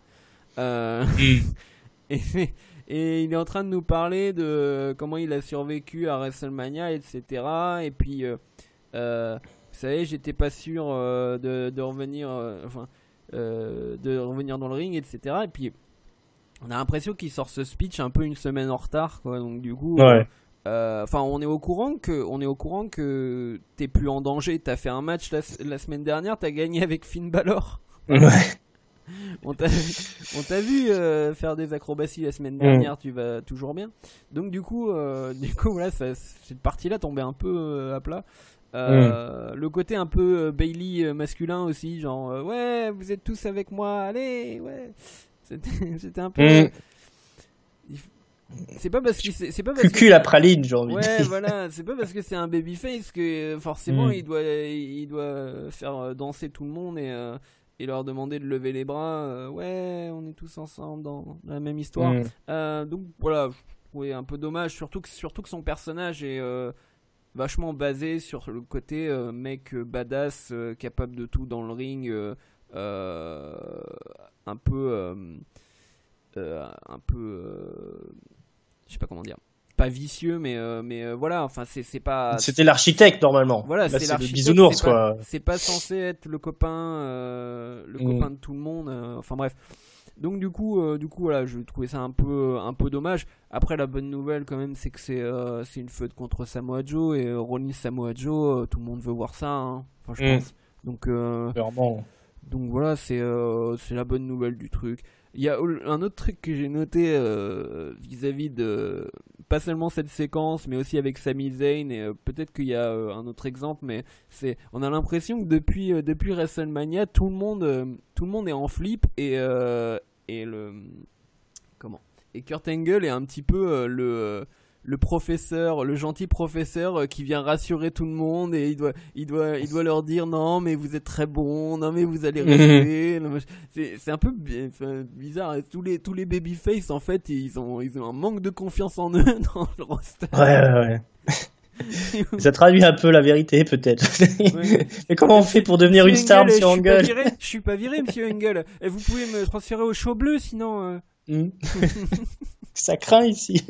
Et, et il est en train de nous parler de comment il a survécu à WrestleMania, etc. Et puis, vous savez, j'étais pas sûr de revenir, de revenir dans le ring, etc. Et puis, on a l'impression qu'il sort ce speech un peu une semaine en retard, quoi. Donc du coup, Ouais. on est au courant que t'es plus en danger. T'as fait un match la semaine dernière, t'as gagné avec Finn Balor. Ouais. On t'a vu faire des acrobaties la semaine dernière, tu vas toujours bien. Donc du coup voilà, cette partie-là tombait un peu à plat. Le côté un peu Bayley masculin aussi, genre ouais, vous êtes tous avec moi, allez, ouais. C'était un peu. C'est pas parce que Cucu la praline, j'ai envie de ouais, dire. voilà, c'est pas parce que c'est un babyface que forcément il doit faire danser tout le monde et leur demander de lever les bras. Ouais, on est tous ensemble dans la même histoire. Donc voilà, je trouvais un peu dommage, surtout que son personnage est vachement basé sur le côté mec badass, capable de tout dans le ring, un peu je sais pas comment dire, pas vicieux, mais voilà, enfin c'est pas. C'était l'architecte normalement. Voilà, là, c'est le l'architecte, bisounours, quoi. C'est pas censé être le copain de tout le monde. Enfin bref. Donc du coup voilà, je trouvais ça un peu dommage. Après, la bonne nouvelle quand même, c'est que c'est une feud contre Samoa Joe, et Rollins Samoa Joe, tout le monde veut voir ça, hein. Enfin, je pense. Donc clairement. donc voilà, c'est la bonne nouvelle du truc. Il y a un autre truc que j'ai noté vis-à-vis de pas seulement cette séquence, mais aussi avec Sami Zayn, et peut-être qu'il y a un autre exemple, mais on a l'impression que depuis WrestleMania, tout le monde est en flip, et Kurt Angle est un petit peu le professeur, le gentil professeur qui vient rassurer tout le monde, et il doit leur dire non mais vous êtes très bons, non mais vous allez rester. C'est un peu bizarre. Tous les babyface, en fait, ils ont un manque de confiance en eux dans le roster. Ouais. Ça traduit un peu la vérité, peut-être. Ouais. Mais comment on fait pour devenir une star, monsieur Angle? Je suis pas viré, monsieur Angle. Et vous pouvez me transférer au show bleu, sinon. Ça craint ici.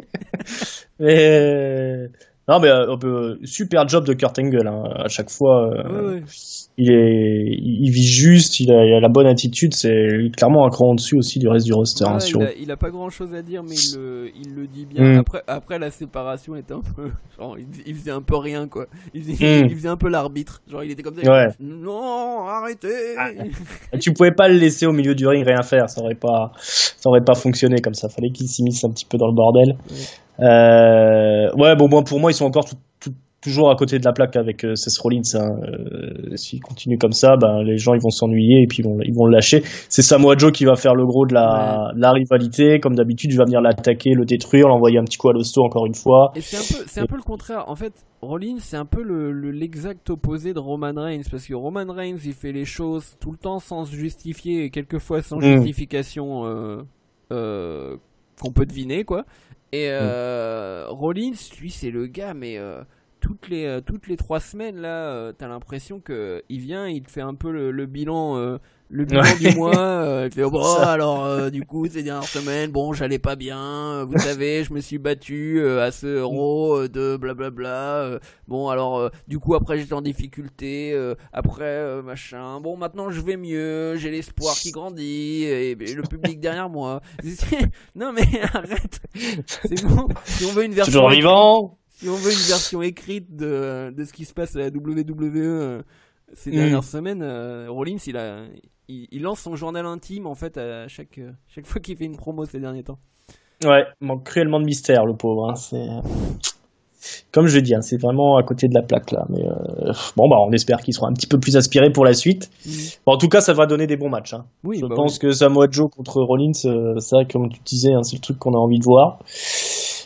Mais non, mais super job de Kurt Angle, hein. À chaque fois, ouais. il vit juste, il a la bonne attitude. C'est clairement un cran en dessus aussi du reste du roster. Ouais, il a pas grand chose à dire, mais il le dit bien. Après la séparation était un peu, genre, il faisait un peu rien, quoi. Il faisait un peu l'arbitre. Genre, il était comme ça. Ouais. Non, arrêtez. Tu pouvais pas le laisser au milieu du ring rien faire. Ça aurait pas fonctionné comme ça. Fallait qu'il s'immisce un petit peu dans le bordel. Ouais, bon, pour moi, ils sont encore toujours à côté de la plaque avec Seth Rollins, hein. S'ils continuent comme ça, les gens ils vont s'ennuyer et puis ils vont le lâcher. C'est Samoa Joe qui va faire le gros de la rivalité, comme d'habitude. Il va venir l'attaquer, le détruire, l'envoyer un petit coup à l'hosto encore une fois. Et c'est un peu le contraire. En fait, Rollins, c'est un peu l'exact opposé de Roman Reigns, parce que Roman Reigns, il fait les choses tout le temps sans se justifier, et quelquefois sans justification qu'on peut deviner, quoi. Et Rollins, lui, c'est le gars, mais toutes les 3 semaines là, t'as l'impression que il vient, il te fait un peu le bilan du mois. Il fait alors du coup ces dernières semaines, bon, j'allais pas bien, vous savez, je me suis battu à ce Raw de blablabla. Bon, alors du coup après j'étais en difficulté, après machin. Bon, maintenant je vais mieux, j'ai l'espoir qui grandit, et le public derrière moi. Non mais arrête, c'est bon. Si on veut une version toujours vivant. Si on veut une version écrite de ce qui se passe à la WWE ces dernières semaines, Rollins, il lance son journal intime, en fait, à chaque fois qu'il fait une promo ces derniers temps. Ouais, il manque cruellement de mystère, le pauvre, hein. C'est comme je dis, hein, c'est vraiment à côté de la plaque là. Mais on espère qu'il sera un petit peu plus inspiré pour la suite. Bon, en tout cas, ça va donner des bons matchs, hein. Oui, je pense que Samoa Joe contre Rollins, ça, comme tu disais, hein, c'est le truc qu'on a envie de voir.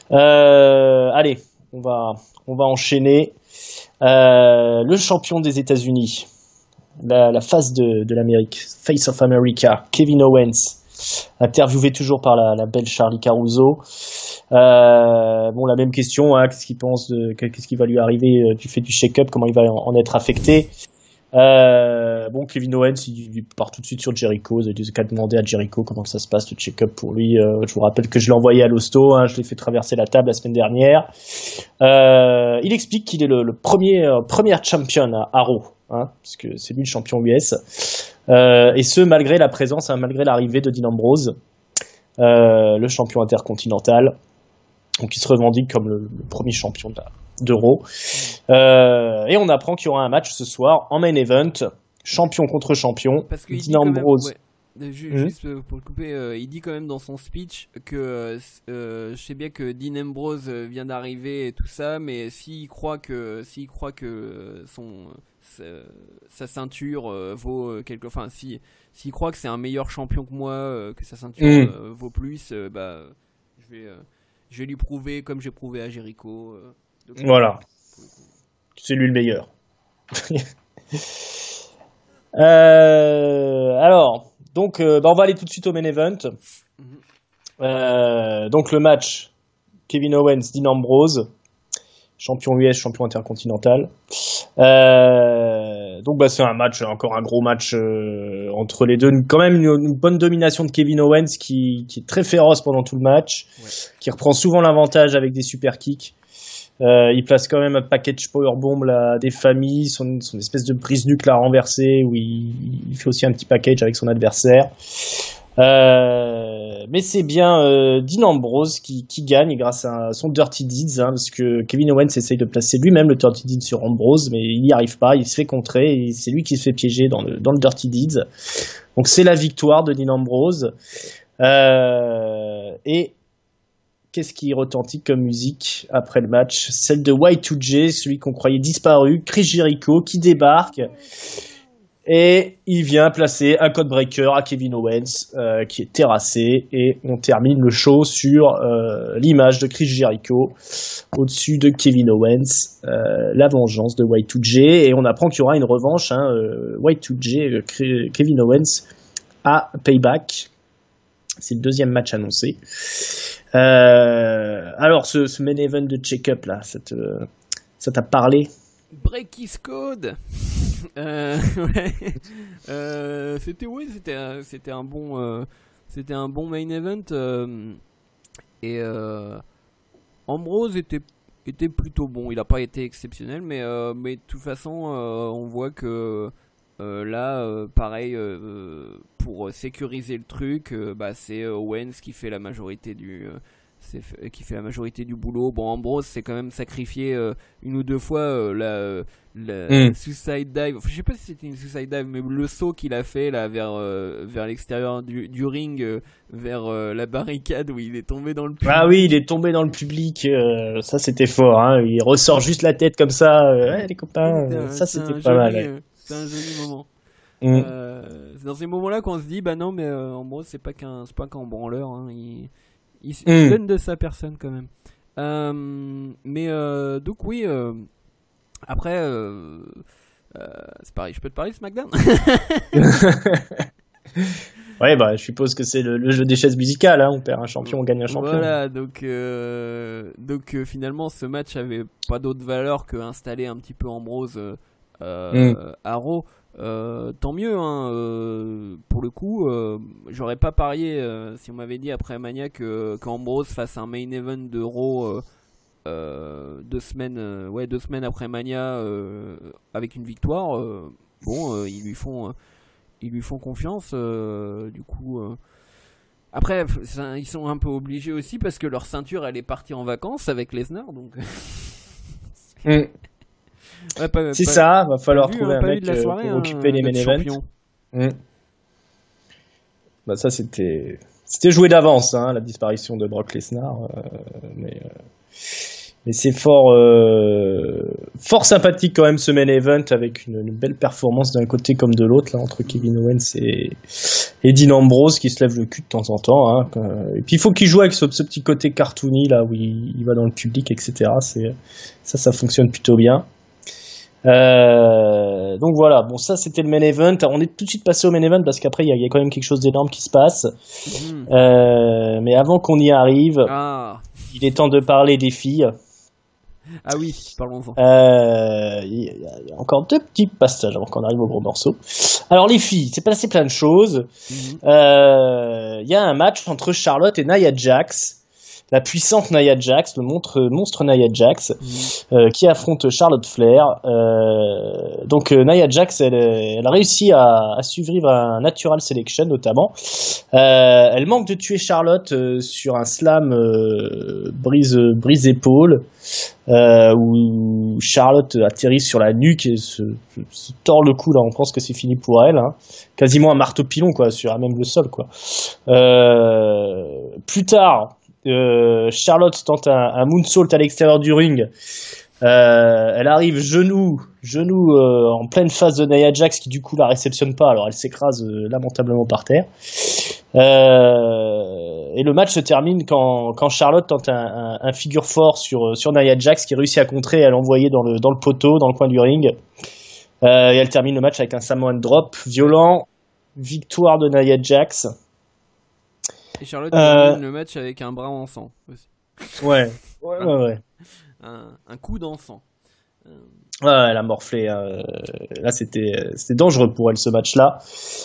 Allez, on va enchaîner. Le champion des États-Unis, la face de l'Amérique, Face of America, Kevin Owens, interviewé toujours par la belle Charlie Caruso. Bon, la même question, hein, qu'est-ce qu'il pense qu'est-ce qui va lui arriver du fait du shake-up, comment il va en être affecté. Bon, Kevin Owens, il part tout de suite sur Jericho. Il a qu'à demander à Jericho comment ça se passe le check-up pour lui. Je vous rappelle que je l'ai envoyé à l'hosto, hein, je l'ai fait traverser la table la semaine dernière. Il explique qu'il est le premier champion à Raw, hein, parce que c'est lui le champion US. Et ce malgré la présence, hein, malgré l'arrivée de Dean Ambrose, le champion intercontinental. Donc il se revendique comme le premier champion de Raw. Et on apprend qu'il y aura un match ce soir en main event, champion contre champion. Parce qu'il Dean Ambrose. Juste pour le couper, il dit quand même dans son speech que je sais bien que Dean Ambrose vient d'arriver et tout ça, mais s'il croit que sa ceinture vaut quelque, enfin s'il croit que c'est un meilleur champion que moi, que sa ceinture vaut plus, je vais lui prouver comme j'ai prouvé à Jericho. Voilà, c'est lui le meilleur. Alors, donc, on va aller tout de suite au main event. Donc le match, Kevin Owens, Dean Ambrose, champion US, champion intercontinental. Donc c'est un match, encore un gros match entre les deux. Quand même une bonne domination de Kevin Owens qui est très féroce pendant tout le match, qui reprend souvent l'avantage avec des super kicks. Il place quand même un package powerbomb là, des familles, son espèce de brise nucléaire renversée où il fait aussi un petit package avec son adversaire. Mais c'est bien Dean Ambrose qui gagne grâce à son Dirty Deeds, hein, parce que Kevin Owens essaye de placer lui-même le Dirty Deeds sur Ambrose, mais il n'y arrive pas, il se fait contrer et c'est lui qui se fait piéger dans le Dirty Deeds. Donc c'est la victoire de Dean Ambrose. Et qu'est-ce qui retentit comme musique après le match? Celle de Y2J, celui qu'on croyait disparu, Chris Jericho, qui débarque. Et il vient placer un code breaker à Kevin Owens qui est terrassé. Et on termine le show sur l'image de Chris Jericho au-dessus de Kevin Owens, la vengeance de Y2J. Et on apprend qu'il y aura une revanche, hein, Y2J, Kevin Owens à Payback. C'est le deuxième match annoncé. Alors, ce main event de check-up là, ça t'a parlé? Break his code. Ouais. C'était un bon main event. Et Ambrose était plutôt bon. Il n'a pas été exceptionnel, mais de toute façon, on voit que là, pareil, pour sécuriser le truc, c'est Owens qui fait la majorité du boulot. Bon, Ambrose s'est quand même sacrifié une ou deux fois la suicide dive. Enfin, je sais pas si c'était une suicide dive, mais le saut qu'il a fait là vers l'extérieur du ring, vers la barricade où il est tombé dans le public. Ah oui, il est tombé dans le public. Ça, c'était fort. Hein. Il ressort juste la tête comme ça. Les copains, ça c'était pas mal. C'est un joli moment. C'est dans ces moments-là qu'on se dit, non, mais Ambrose c'est pas qu'un branleur. Hein. Il donne de sa personne quand même. Donc oui, après, c'est pareil, je peux te parler de SmackDown. Ouais, je suppose que c'est le jeu des chaises musicales, hein. On perd un champion, on gagne un champion. Voilà, donc finalement ce match avait pas d'autre valeur que installer un petit peu Ambrose à Raw. Tant mieux, hein, pour le coup, j'aurais pas parié si on m'avait dit après Mania qu'Ambrose fasse un main event de Raw 2 semaines après Mania avec une victoire. Ils lui font confiance, du coup. Après, ils sont un peu obligés aussi parce que leur ceinture elle est partie en vacances avec Lesnar, donc. Ouais, ça, va falloir trouver un mec soirée, pour occuper les main events. Ça c'était joué d'avance, hein, la disparition de Brock Lesnar, mais Mais c'est fort sympathique quand même ce main event avec une belle performance d'un côté comme de l'autre là entre Kevin Owens et Dean Ambrose qui se lève le cul de temps en temps. Hein. Et puis il faut qu'il joue avec ce petit côté cartoony là où il va dans le public, etc. Ça fonctionne plutôt bien. Donc voilà, bon ça c'était le main event. On est tout de suite passé au main event parce qu'après il y a quand même quelque chose d'énorme qui se passe. Mais avant qu'on y arrive, il est temps de parler des filles. Ah oui, parlons-en. Il y a encore 2 petits passages avant qu'on arrive au gros morceau. Alors les filles, c'est passé plein de choses. Il y a un match entre Charlotte et Nia Jax. La puissante Nia Jax, le monstre Nia Jax, qui affronte Charlotte Flair. Donc Nia Jax, elle a réussi à survivre à un natural selection notamment. Elle manque de tuer Charlotte sur un slam brise épaule où Charlotte atterrit sur la nuque et se tord le cou là. On pense que c'est fini pour elle. Hein. Quasiment un marteau pilon quoi, sur même le sol quoi. Plus tard. Charlotte tente un moonsault à l'extérieur du ring. Elle arrive genou en pleine face de Nia Jax qui du coup la réceptionne pas, alors elle s'écrase lamentablement par terre. Et le match se termine quand Charlotte tente un figure fort sur Nia Jax qui réussit à contrer et à l'envoyer dans le poteau, dans le coin du ring. Et elle termine le match avec un Samoan drop violent, victoire de Nia Jax. Et Charlotte termine le match avec un bras en sang aussi. Ouais. Un coup d'encens. Ouais, elle a morflé. Là, c'était dangereux pour elle ce match-là.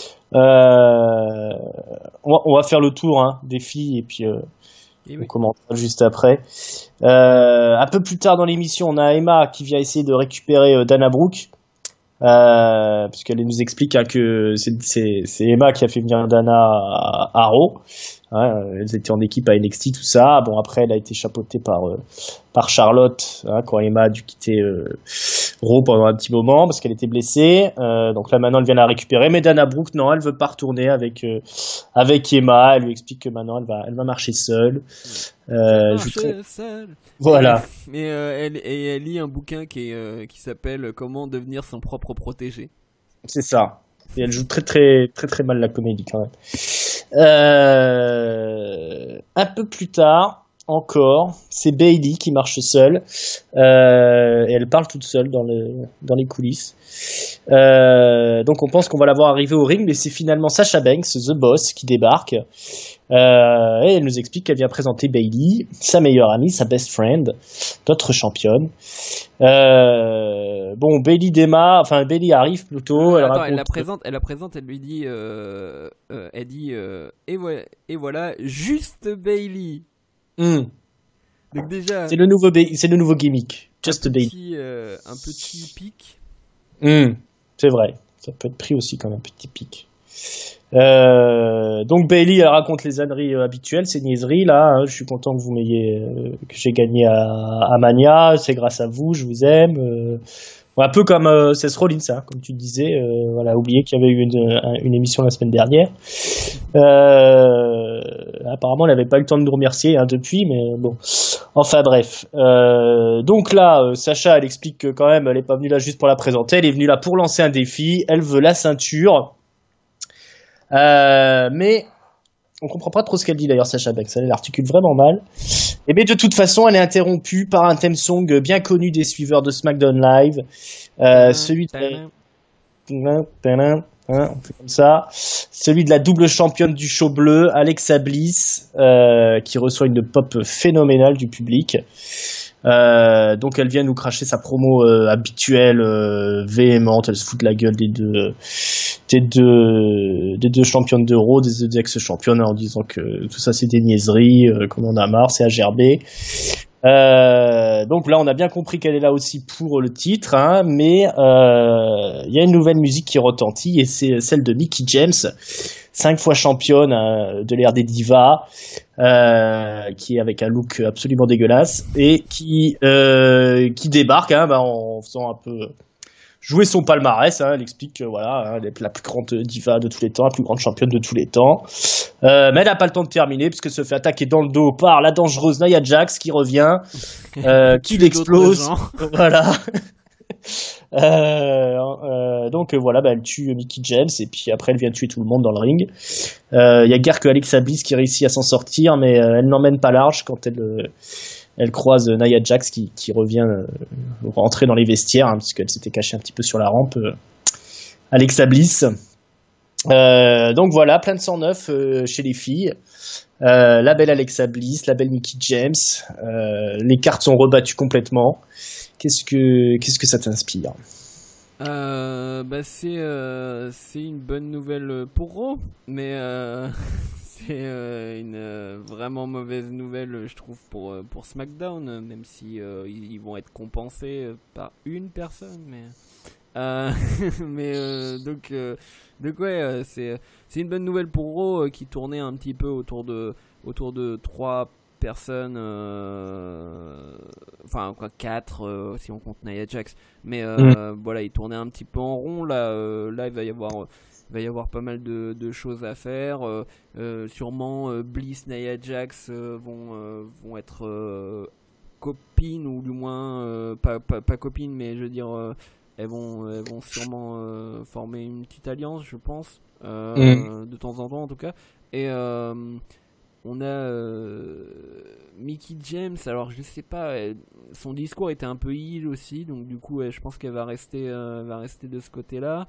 On va faire le tour des filles et puis on commentera juste après. Un peu plus tard dans l'émission, on a Emma qui vient essayer de récupérer Dana Brooke. Puisqu'elle nous explique que c'est Emma qui a fait venir Dana à Raw. Elles étaient en équipe à NXT, tout ça. Bon, après, elle a été chapeautée par Charlotte quand Emma a dû quitter Raw pendant un petit moment parce qu'elle était blessée. Donc là, maintenant, elle vient la récupérer. Mais Dana Brooke, non, elle veut pas retourner avec Emma. Elle lui explique que maintenant, elle va marcher seule. Seule. Voilà. Mais elle lit un bouquin qui s'appelle Comment devenir son propre protégé. C'est ça. Et elle joue très très très très mal la comédie quand même. Un peu plus tard encore, c'est Bayley qui marche seule et elle parle toute seule dans les coulisses. Donc on pense qu'on va la voir arriver au ring, mais c'est finalement Sasha Banks, The Boss, qui débarque. Et elle nous explique qu'elle vient présenter Bayley, sa meilleure amie, sa best friend, notre championne. Bon, Bayley arrive plutôt. Elle la présente, elle lui dit, elle dit, et voilà, juste Bayley. Donc déjà, c'est le nouveau gimmick, Just Bayley. Un petit pic. C'est vrai, ça peut être pris aussi comme un petit pic. Donc Bayley elle raconte les âneries habituelles, ces niaiseries là. Je suis content que vous que j'ai gagné à Mania, c'est grâce à vous, je vous aime. Un peu comme Seth Rollins, comme tu disais. Voilà, oublié qu'il y avait eu une émission la semaine dernière. Apparemment, elle n'avait pas eu le temps de nous remercier depuis, mais bon. Enfin bref. Donc là, Sacha, elle explique que quand même, elle n'est pas venue là juste pour la présenter, elle est venue là pour lancer un défi. Elle veut la ceinture. Mais on comprend pas trop ce qu'elle dit d'ailleurs, Sasha Banks. Elle articule vraiment mal. Et mais de toute façon, elle est interrompue par un theme song bien connu des suiveurs de SmackDown Live, celui de on fait comme ça, celui de la double championne du show bleu, Alexa Bliss, qui reçoit une pop phénoménale du public. Donc elle vient nous cracher sa promo habituelle, véhémente. Elle se fout de la gueule des deux championnes d'Euro, des deux ex-championnes, en disant que tout ça c'est des niaiseries, qu'on en a marre, c'est à gerber. Donc là on a bien compris qu'elle est là aussi pour le titre, mais il y a une nouvelle musique qui retentit et c'est celle de Mickie James, 5 fois championne de l'ère des divas, qui est avec un look absolument dégueulasse et qui débarque en faisant un peu jouer son palmarès. Elle explique que voilà, elle est la plus grande diva de tous les temps, la plus grande championne de tous les temps. Mais elle n'a pas le temps de terminer puisqu'elle se fait attaquer dans le dos par la dangereuse Nia Jax qui revient, qui l'explose. Voilà. Donc voilà, elle tue Mickie James et puis après elle vient tuer tout le monde dans le ring. Il y a guère que Alexa Bliss qui réussit à s'en sortir, mais elle n'emmène pas large quand elle croise Nia Jax qui revient rentrer dans les vestiaires, puisqu'elle s'était cachée un petit peu sur la rampe. Alexa Bliss. Donc voilà, plein de 109 chez les filles. La belle Alexa Bliss, la belle Mickie James. Les cartes sont rebattues complètement. Qu'est-ce que ça t'inspire? C'est une bonne nouvelle pour Raw, mais c'est une vraiment mauvaise nouvelle, je trouve, pour SmackDown, même si ils vont être compensés par une personne, mais donc ouais, c'est une bonne nouvelle pour Raw qui tournait un petit peu autour de 3 personnes, enfin quoi, 4 si on compte Nia Jax, mais voilà, il tournait un petit peu en rond là. Là il va y avoir pas mal de choses à faire, sûrement Bliss, Nia Jax vont être copines, ou du moins pas copines, mais je veux dire elles vont sûrement former une petite alliance, je pense, de temps en temps en tout cas. Et on a Mickie James, alors je sais pas, son discours était un peu heel aussi, donc du coup je pense qu'elle va rester de ce côté-là.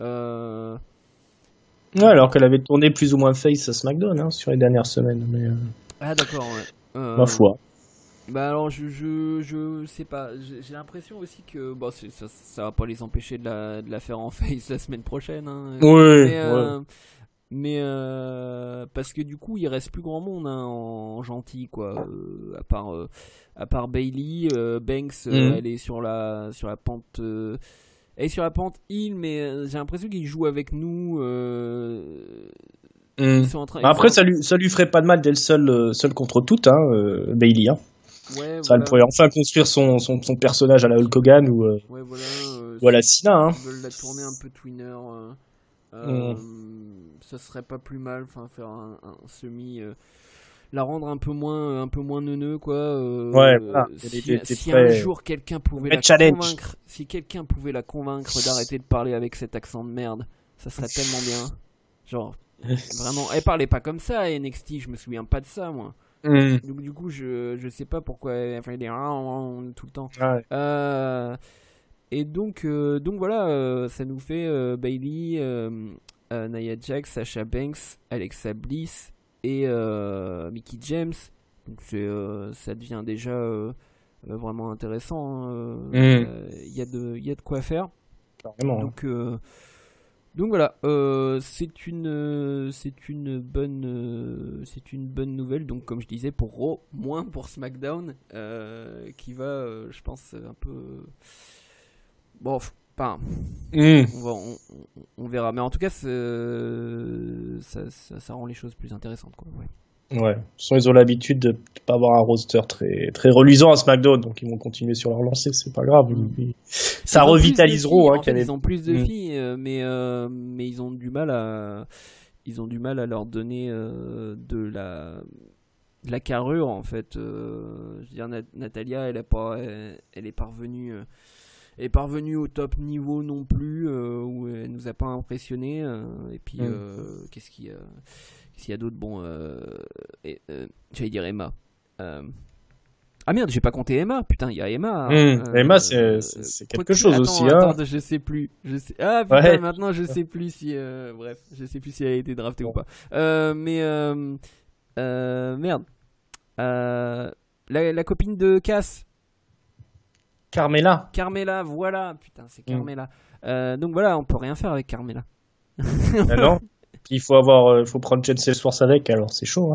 Ouais, alors qu'elle avait tourné plus ou moins face à SmackDown sur les dernières semaines, mais ah d'accord, ouais. Ma foi. Bah alors je sais pas, j'ai l'impression aussi que bon, ça va pas les empêcher de la faire en face la semaine prochaine, hein. Oui, mais parce que du coup il reste plus grand monde en gentil, quoi, à part Bayley. Banks, elle est sur la pente, elle est sur la pente heel, mais j'ai l'impression qu'ils jouent avec nous. Ils sont en train, après ça lui ferait pas de mal d'être seul contre toutes, Bayley, ouais, ça, voilà. Elle pourrait enfin construire son personnage à la Hulk Hogan ou ouais, ou à la Cena, Ils veulent la tourner un peu twinner. Ça serait pas plus mal, enfin faire un semi, la rendre un peu moins neuneux, quoi. Ouais, voilà. Si un jour quelqu'un pouvait la convaincre d'arrêter de parler avec cet accent de merde, ça serait tellement bien. Genre vraiment, elle parlait pas comme ça à NXT, je me souviens pas de ça, moi. Donc du coup je sais pas pourquoi elle fait des tout le temps. Ouais. Et donc voilà, ça nous fait Bayley, Nia Jax, Sasha Banks, Alexa Bliss et Mickie James. Donc ça devient déjà vraiment intéressant. Il y a de quoi faire. Carrément. Donc voilà, c'est une bonne nouvelle. Donc comme je disais pour Raw, moins pour SmackDown, qui va, je pense, un peu. Bon, enfin, on verra. Mais en tout cas, ça rend les choses plus intéressantes, quoi. Ouais. Ouais. De toute façon, ils ont l'habitude de pas avoir un roster très, très reluisant à SmackDown, donc ils vont continuer sur leur lancée, c'est pas grave. Ça revitalise Raw. Ils ont plus de filles, mais ils ont du mal à leur donner de la carrure, en fait. Je veux dire, Natalia, elle est parvenue au top niveau non plus, où elle nous a pas impressionné. Et puis qu'est-ce qu'il y a d'autre? Bon, j'allais dire Emma. Ah merde, j'ai pas compté Emma. Putain, il y a Emma. Emma, c'est quelque chose aussi. Attends, je sais plus. Ah putain, ouais. Maintenant je sais plus si. Bref, je sais plus si elle a été draftée ou pas. Merde. La copine de Cass. Carmella, voilà. Putain, c'est Carmella. Donc voilà, on peut rien faire avec Carmella. Non. Il faut prendre Jen Ellsworth avec, alors c'est chaud.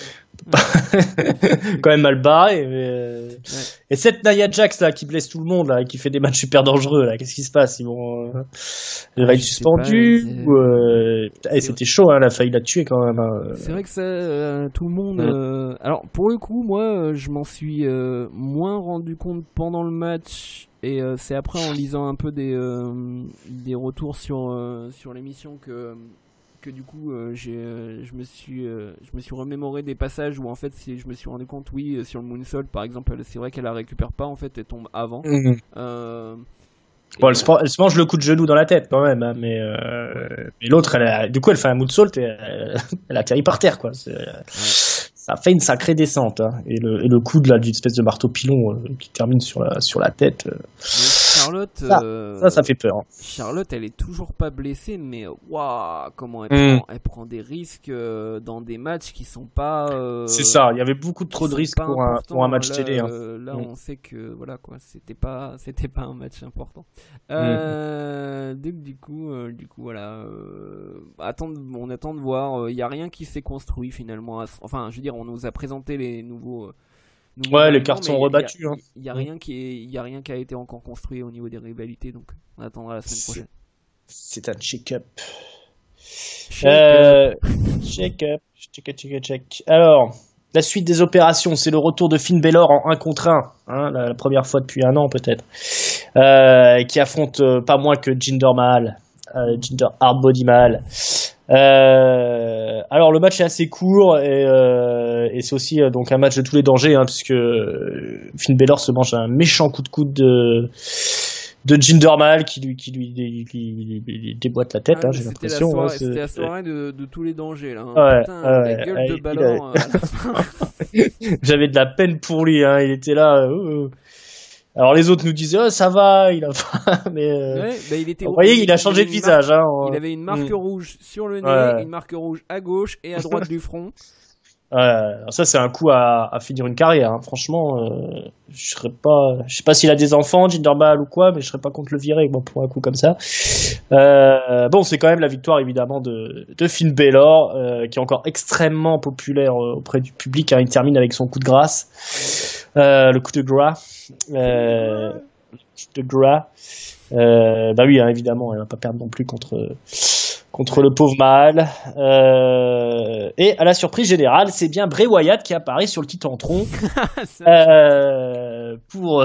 Quand même mal barré. Ouais. Et cette Nia Jax là qui blesse tout le monde là, qui fait des matchs super dangereux là, qu'est-ce qui se passe? Elle va être suspendue c'était chaud, elle a failli la tuer quand même. C'est vrai que ça, tout le monde. Alors pour le coup, moi, je m'en suis moins rendu compte pendant le match Et c'est après en lisant un peu des retours sur l'émission que du coup je me suis remémoré des passages où en fait je me suis rendu compte, oui, sur le moonsault par exemple, c'est vrai qu'elle la récupère pas, en fait elle tombe avant. Bon, elle se mange le coup de genou dans la tête quand même, hein, mais l'autre, du coup, elle fait un moonsault et elle atterrit par terre, quoi. Ça fait une sacrée descente, hein. Et le coup d'une espèce de marteau pilon qui termine sur la tête. Charlotte, ça fait peur. Hein. Charlotte, elle est toujours pas blessée, mais waouh, comment elle prend des risques dans des matchs qui sont pas. C'est ça. Il y avait beaucoup trop de risques pour un match télé. Hein. Là, on sait que voilà quoi, c'était pas un match important. Donc du coup voilà. On attend de voir. Il y a rien qui s'est construit finalement. Enfin, je veux dire, on nous a présenté les nouveaux. Ouais, les cartes sont rebattues. Il y a rien qui a été encore construit au niveau des rivalités, donc on attendra la semaine prochaine. C'est un check-up. Check. Alors, la suite des opérations, c'est le retour de Finn Balor en 1 contre 1, hein, la première fois depuis 1 an peut-être, qui affronte pas moins que Jinder Mahal, Jinder Hardbody Mahal. Alors le match est assez court et c'est aussi donc un match de tous les dangers, hein, puisque Finn Balor se mange un méchant coup de coude de Jinder Mahal qui lui déboîte la tête, hein, j'ai l'impression. C'était la soirée de tous les dangers là. Hein. Ouais, putain, la gueule de Balor. J'avais de la peine pour lui, hein, il était là. Alors les autres nous disaient ça va, il a pas, mais vous voyez, il a changé de visage. Il avait une marque rouge sur le nez, une marque rouge à gauche et à droite du front. Alors ça c'est un coup à finir une carrière. Hein. Franchement, je sais pas s'il a des enfants, Jinder Mahal ou quoi, mais je serais pas contre le virer pour un coup comme ça. Bon, c'est quand même la victoire évidemment de Finn Balor, qui est encore extrêmement populaire auprès du public. Hein. Il termine avec son coup de grâce, le coup de gras. Bah oui, hein, évidemment, elle va pas perdre non plus contre le pauvre Mahal. Et à la surprise générale, c'est bien Bray Wyatt qui apparaît sur le Titantron pour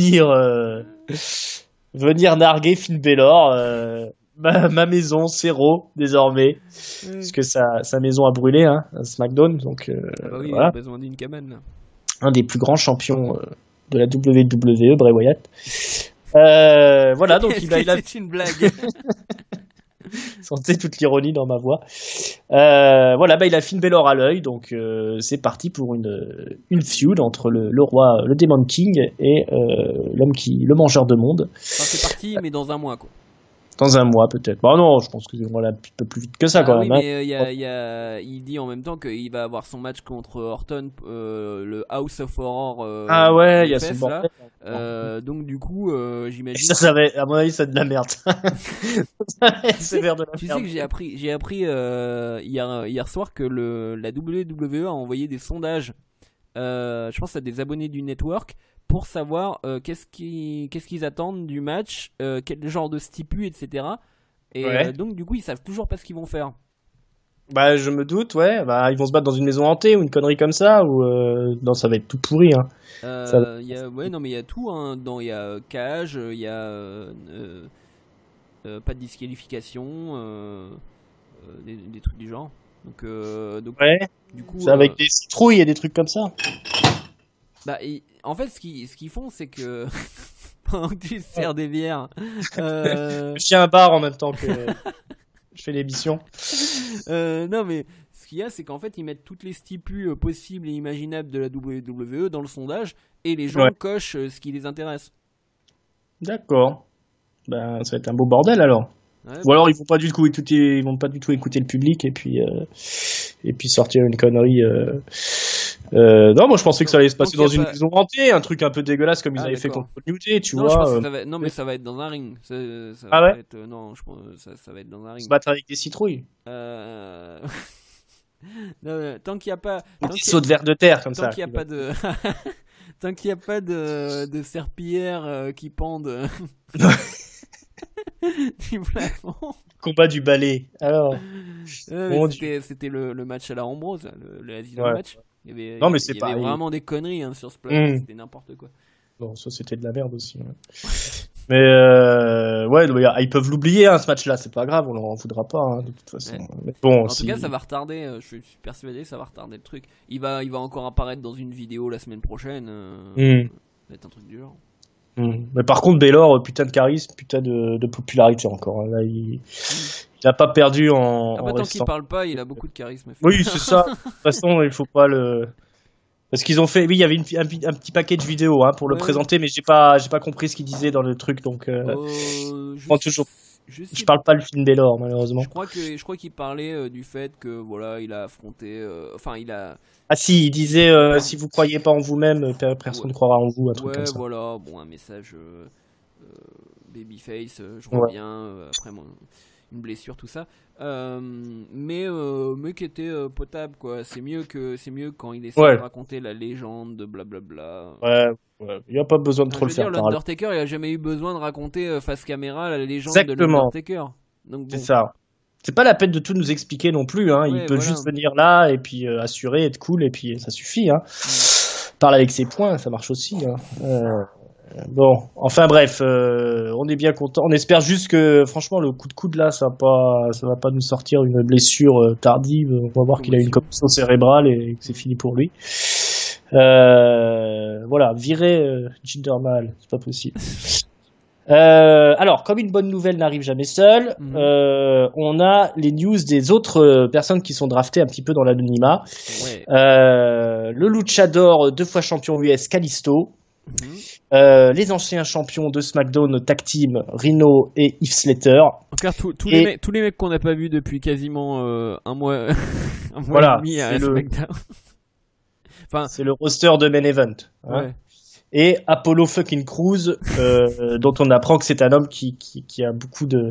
venir narguer Finn Balor. Ma maison, Cero, désormais, parce que sa maison a brûlé, hein, à SmackDown. Donc, bah oui, voilà. il a besoin d'une cabane là. Un des plus grands champions de la WWE, Bray Wyatt. Voilà, donc il a... C'est une blague. Sentez toute l'ironie dans ma voix. Voilà, il a Finn Balor à l'œil, donc c'est parti pour une feud entre le roi, le Demon King et le mangeur de monde. Enfin, c'est parti, mais dans un mois quoi. Dans un mois peut-être. Bon non, je pense que voilà un peu plus vite que ça quand même. Oui, mais il dit en même temps qu'il va avoir son match contre Orton, le House of Horror. Ah ouais, il y a ce bordel. Donc du coup, j'imagine. Ça va, à mon avis, c'est de la merde. C'est vers de la merde. Tu sais que j'ai appris hier soir que la WWE a envoyé des sondages. Je pense à des abonnés du network pour savoir qu'est-ce qu'ils attendent du match, quel genre de stipu, etc. Et donc du coup ils savent toujours pas ce qu'ils vont faire. Bah je me doute, ouais. Bah ils vont se battre dans une maison hantée ou une connerie comme ça, ou non, ça va être tout pourri. Hein. Non mais il y a tout. Hein. Il y a cage, il y a pas de disqualification, des trucs du genre. Donc ouais. Du coup, c'est avec des citrouilles et des trucs comme ça. Bah, en fait, ce qu'ils font, c'est que pendant que tu sers des bières, je tiens un bar en même temps que je fais l'émission. Non, mais ce qu'il y a, c'est qu'en fait, ils mettent toutes les stipus possibles et imaginables de la WWE dans le sondage et les gens cochent ce qui les intéresse. D'accord. Ben, ça va être un beau bordel alors. Ouais, ou alors ils vont pas du tout écouter le public et puis sortir une connerie. Non, moi je pensais que ça allait se passer dans une maison hantée, un truc un peu dégueulasse comme ils avaient fait contre New Day, tu vois. Non, mais ça va être dans un ring. Ça va être, non, je pense ça va être dans un ring. Se battre avec des citrouilles. Non, tant qu'il n'y a pas. Des sauts de verre de terre comme ça. Tant qu'il n'y a pas de. Tant qu'il n'y a pas de serpillères qui pendent. Du plafond. Combat du balai. Alors. C'était le match à la Ambrose, le match. Il y avait avait vraiment des conneries sur ce plateau, c'était n'importe quoi. Bon, ça c'était de la merde aussi. Ouais. Mais ils peuvent l'oublier ce match-là, c'est pas grave, on leur en voudra pas de toute façon. Ouais. Mais bon, En tout cas, ça va retarder. Je suis persuadé, ça va retarder le truc. Il va encore apparaître dans une vidéo la semaine prochaine. Ça va être un truc dur. Mais par contre, Baylor, putain de charisme, putain de popularité encore. Là, il a pas perdu tant qu'il parle pas, il a beaucoup de charisme. Oui, c'est ça. De toute façon, il faut pas le. Parce qu'ils ont fait, oui, il y avait un petit package vidéo pour le présenter, mais j'ai pas compris ce qu'il disait dans le truc, donc. Je parle pas le film Baylor, malheureusement. Je crois qu'il parlait du fait que voilà, il a affronté, Ah si, il disait si vous croyez pas en vous-même, personne ne croira en vous, un truc comme ça. Voilà, bon, un message babyface, je reviens après une blessure, tout ça. Mais qui était potable, quoi. C'est mieux quand il essaie de raconter la légende, blablabla. Ouais, il n'y a pas besoin de trop le faire. L'Undertaker, il a jamais eu besoin de raconter face caméra la légende de l'Undertaker. Donc, c'est ça. C'est pas la peine de tout nous expliquer non plus. Il peut juste venir là et puis assurer, être cool, et puis ça suffit. Parle avec ses points, ça marche aussi. Bon, enfin bref, on est bien content. On espère juste que, franchement, le coup de coude là, ça va pas nous sortir une blessure tardive. On va voir qu'il a une commotion cérébrale et que c'est fini pour lui. Voilà, virer Jinder Mahal, c'est pas possible. Alors, comme une bonne nouvelle n'arrive jamais seule, on a les news des autres personnes qui sont draftées un petit peu dans l'anonymat. Ouais. Le luchador 2 fois champion US Kalisto. Les anciens champions de SmackDown Tag Team, Rhino et Heath Slater. Encore tous les mecs qu'on n'a pas vus depuis quasiment un mois, et demi à SmackDown. C'est le roster de Main Event. Ouais. Et Apollo fucking Crews, dont on apprend que c'est un homme qui a beaucoup de...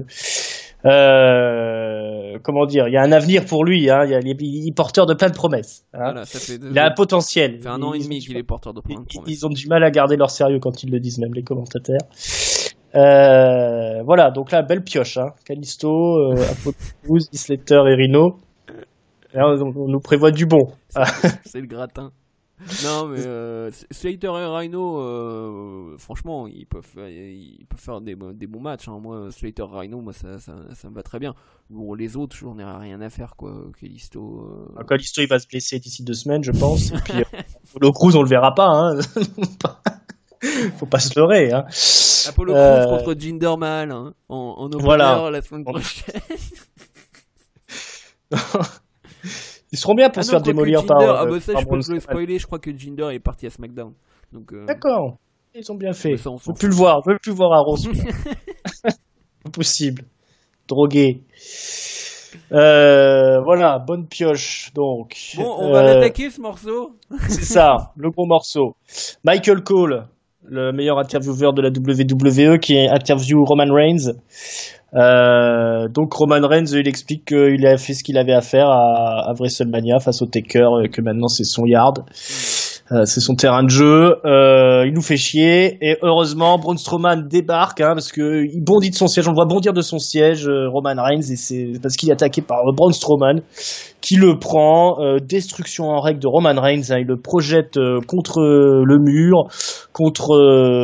comment dire, il y a un avenir pour lui, il est porteur de plein de promesses. Voilà, il a un potentiel. Ça fait 1 an et demi qu'il est porteur de plein de promesses. Ils ont du mal à garder leur sérieux quand ils le disent, même les commentateurs. Voilà, donc là, belle pioche. Kalisto, Apollo Crews, Slater et Rhino. Là, on nous prévoit du bon. C'est le gratin. Non, mais Slater et Rhino, franchement, ils peuvent faire des bons matchs. Moi, Slater et Rhino, ça me va très bien. Bon, les autres, j'en ai rien à faire, quoi. Kalisto. Kalisto, il va se blesser d'ici 2 semaines, je pense. Et puis, Apollo Crews, on le verra pas. Faut pas se leurrer. Apollo Crews contre Jinder Mahal en opener la semaine prochaine. Ils seront bien pour se faire démolir par. Ça, je peux te le spoiler. Je crois que Jinder est parti à SmackDown. Donc, d'accord. Ils ont bien fait. Je veux plus le voir. Je veux plus voir à Rose. Impossible. Drogué. Voilà, bonne pioche. Donc. Bon, on va l'attaquer ce morceau. C'est ça, le gros morceau. Michael Cole, le meilleur intervieweur de la WWE, qui interview Roman Reigns. Donc Roman Reigns, il explique qu'il a fait ce qu'il avait à faire à WrestleMania face au Taker, que maintenant c'est son yard, c'est son terrain de jeu. Il nous fait chier et heureusement Braun Strowman débarque parce que il bondit de son siège, on le voit bondir de son siège, Roman Reigns, et c'est parce qu'il est attaqué par Braun Strowman qui le prend, destruction en règle de Roman Reigns, il le projette contre le mur, contre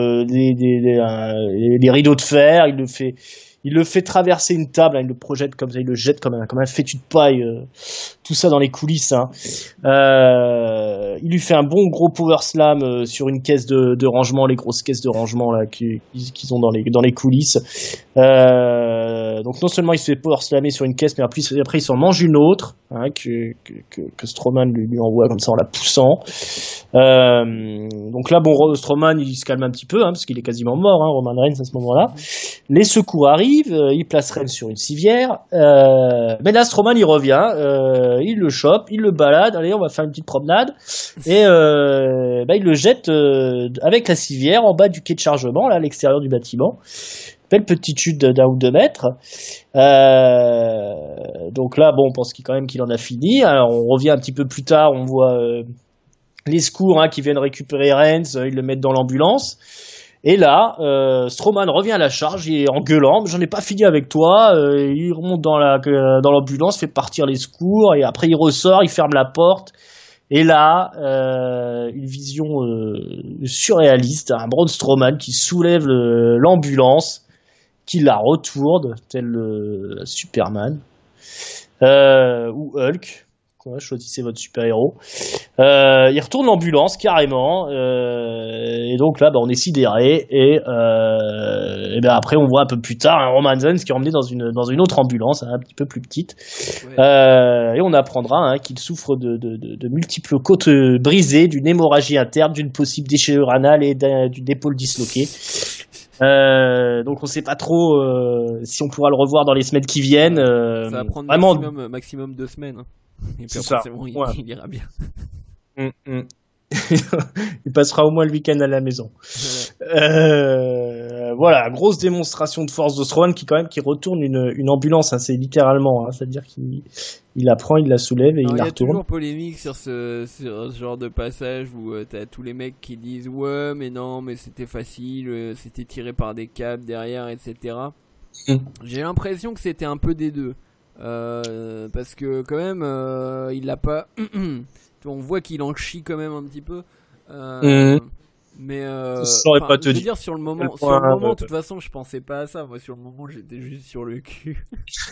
les rideaux de fer, il le fait traverser une table, il le projette comme ça, il le jette comme un fétu de paille, tout ça dans les coulisses. Il lui fait un bon gros power slam sur une caisse de rangement, les grosses caisses de rangement là qu'ils ont dans les coulisses. Donc non seulement il se fait power slammer sur une caisse, mais après il s'en mange une autre, que Strowman lui envoie comme ça en la poussant. Donc là Strowman il se calme un petit peu parce qu'il est quasiment mort, Roman Reigns à ce moment-là. Les secours arrivent, il place Reigns sur une civière, mais là Strowman il revient, il le chope, il le balade, allez on va faire une petite promenade, et il le jette avec la civière en bas du quai de chargement, là à l'extérieur du bâtiment. Belle petite chute d'1 ou 2 mètres. Donc là on pense quand même qu'il en a fini. Alors, on revient un petit peu plus tard, on voit les secours qui viennent récupérer Reigns, ils le mettent dans l'ambulance. Et là, Strowman revient à la charge, il est en gueulant, j'en ai pas fini avec toi. Il remonte dans l'ambulance, fait partir les secours, et après il ressort, il ferme la porte, Et là, une vision surréaliste, un Braun Strowman qui soulève l'ambulance, qui la retourne, tel Superman, ou Hulk. Quoi, choisissez votre super-héros. Il retourne l'ambulance carrément, et donc là, on est sidéré. Et ben après, on voit un peu plus tard un Roman Reigns qui est emmené dans une autre ambulance, un petit peu plus petite. Ouais. Et on apprendra qu'il souffre de multiples côtes brisées, d'une hémorragie interne, d'une possible déchirure anale et d'une épaule disloquée. Donc on sait pas trop si on pourra le revoir dans les semaines qui viennent. Ça va prendre vraiment maximum 2 semaines. Et puis après, c'est bon, il ira bien. Il passera au moins le week-end à la maison. Voilà, grosse démonstration de force de Strowman qui retourne une ambulance, c'est littéralement, c'est-à-dire qu'il la prend, il la soulève et il la retourne. Il y a toujours polémique sur ce genre de passage où t'as tous les mecs qui disent ouais mais non mais c'était facile, c'était tiré par des câbles derrière, etc. J'ai l'impression que c'était un peu des deux. Parce que quand même il l'a pas on voit qu'il en chie quand même un petit peu mais je veux dire sur le moment de toute façon je pensais pas à ça, moi sur le moment j'étais juste sur le cul.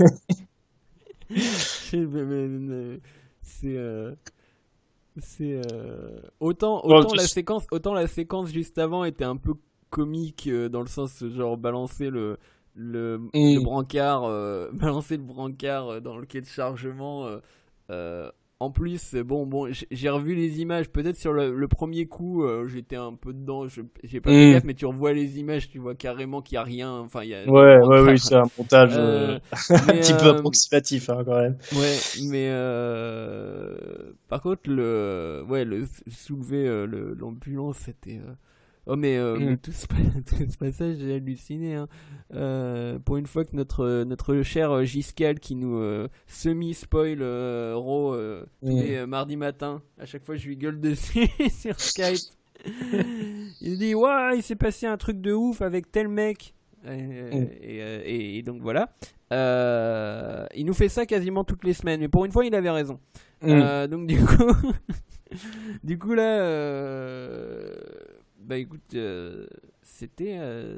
C'est autant la séquence juste avant était un peu comique dans le sens genre balancer le brancard balancer le brancard dans le quai de chargement en plus bon j'ai revu les images peut-être sur le premier coup j'étais un peu dedans, j'ai pas fait gaffe mais tu revois les images, tu vois carrément qu'il y a rien, enfin il y a oui c'est un montage un petit peu approximatif quand même. Ouais mais par contre le soulever l'ambulance c'était mais tout ce passage, j'ai halluciné. Pour une fois que notre cher Giscal qui nous semi-spoil Raw tous les mardis matins, à chaque fois je lui gueule dessus sur Skype. Il dit ouais, il s'est passé un truc de ouf avec tel mec. Et donc voilà. Il nous fait ça quasiment toutes les semaines, mais pour une fois il avait raison. Donc du coup là. Bah écoute, c'était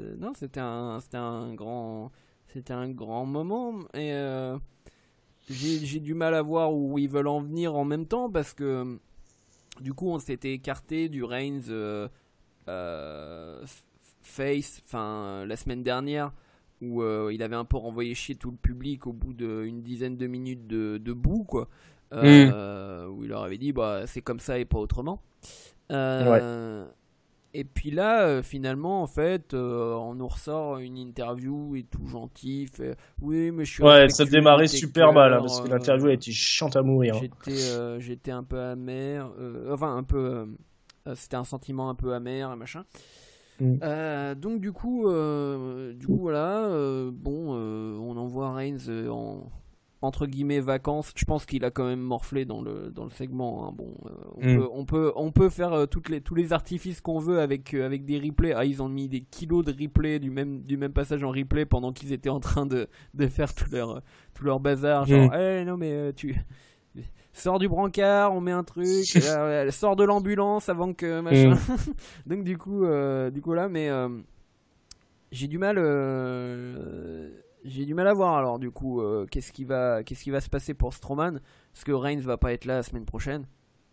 un grand moment et j'ai du mal à voir où ils veulent en venir en même temps parce que du coup on s'était écarté du Reigns face la semaine dernière où il avait un peu renvoyé chier tout le public au bout d'une dizaine de minutes de boue quoi, où il leur avait dit bah c'est comme ça et pas autrement. Et puis là, finalement, en fait, on nous ressort une interview et tout gentil. Fait, oui, mais je suis. Ouais, ça démarrait super mal parce que l'interview a été chiante à mourir. J'étais un peu amer. Un peu. C'était un sentiment un peu amer et machin. Donc du coup voilà. On envoie Reigns entre guillemets vacances. Je pense qu'il a quand même morflé dans le segment. On peut faire tous les artifices qu'on veut avec des replays. Ils ont mis des kilos de replays du même passage en replay pendant qu'ils étaient en train de faire tout leur bazar. Genre, non mais tu sors du brancard, on met un truc, sors de l'ambulance avant que machin. Donc du coup là, mais j'ai du mal. J'ai du mal à voir alors du coup qu'est-ce qui va se passer pour Strowman parce que Reigns va pas être là la semaine prochaine.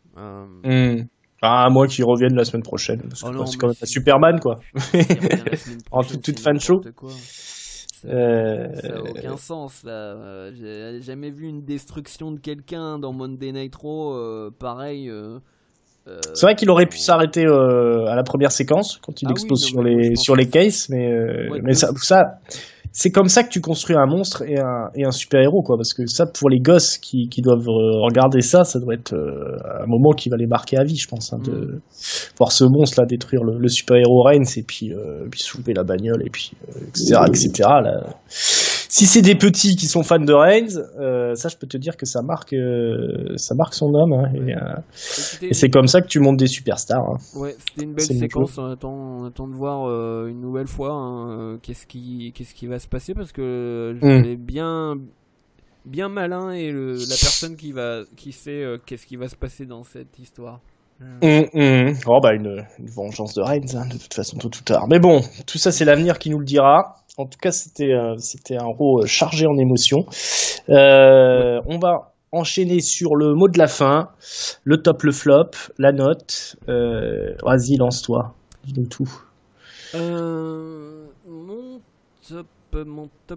À moins qu'il revienne la semaine prochaine parce que c'est quand même un Superman quoi. En toute fin de show. Ça n'a aucun sens là. J'ai jamais vu une destruction de quelqu'un dans Monday Night Raw pareil. C'est vrai qu'il aurait pu s'arrêter à la première séquence quand il explose sur les cases, mais ça c'est comme ça que tu construis un monstre et un super-héros quoi, parce que ça pour les gosses qui doivent regarder ça doit être un moment qui va les marquer à vie je pense de voir ce monstre là détruire le super-héros Reigns et puis soulever la bagnole et puis etc. là. Si c'est des petits qui sont fans de Reigns, ça je peux te dire que ça marque son âme et c'est comme ça que tu montes des superstars. Ouais, c'était une belle séquence. On attend de voir une nouvelle fois qu'est-ce qui va se passer parce que j'avais bien bien malin et la personne qui sait qu'est-ce qui va se passer dans cette histoire. Oh bah une vengeance de Reigns, hein, de toute façon tôt ou tard. Mais bon, tout ça c'est l'avenir qui nous le dira. En tout cas, c'était un Raw chargé en émotions. On va enchaîner sur le mot de la fin, le top, le flop, la note. Vas-y, lance-toi, dis-nous tout. Mon top,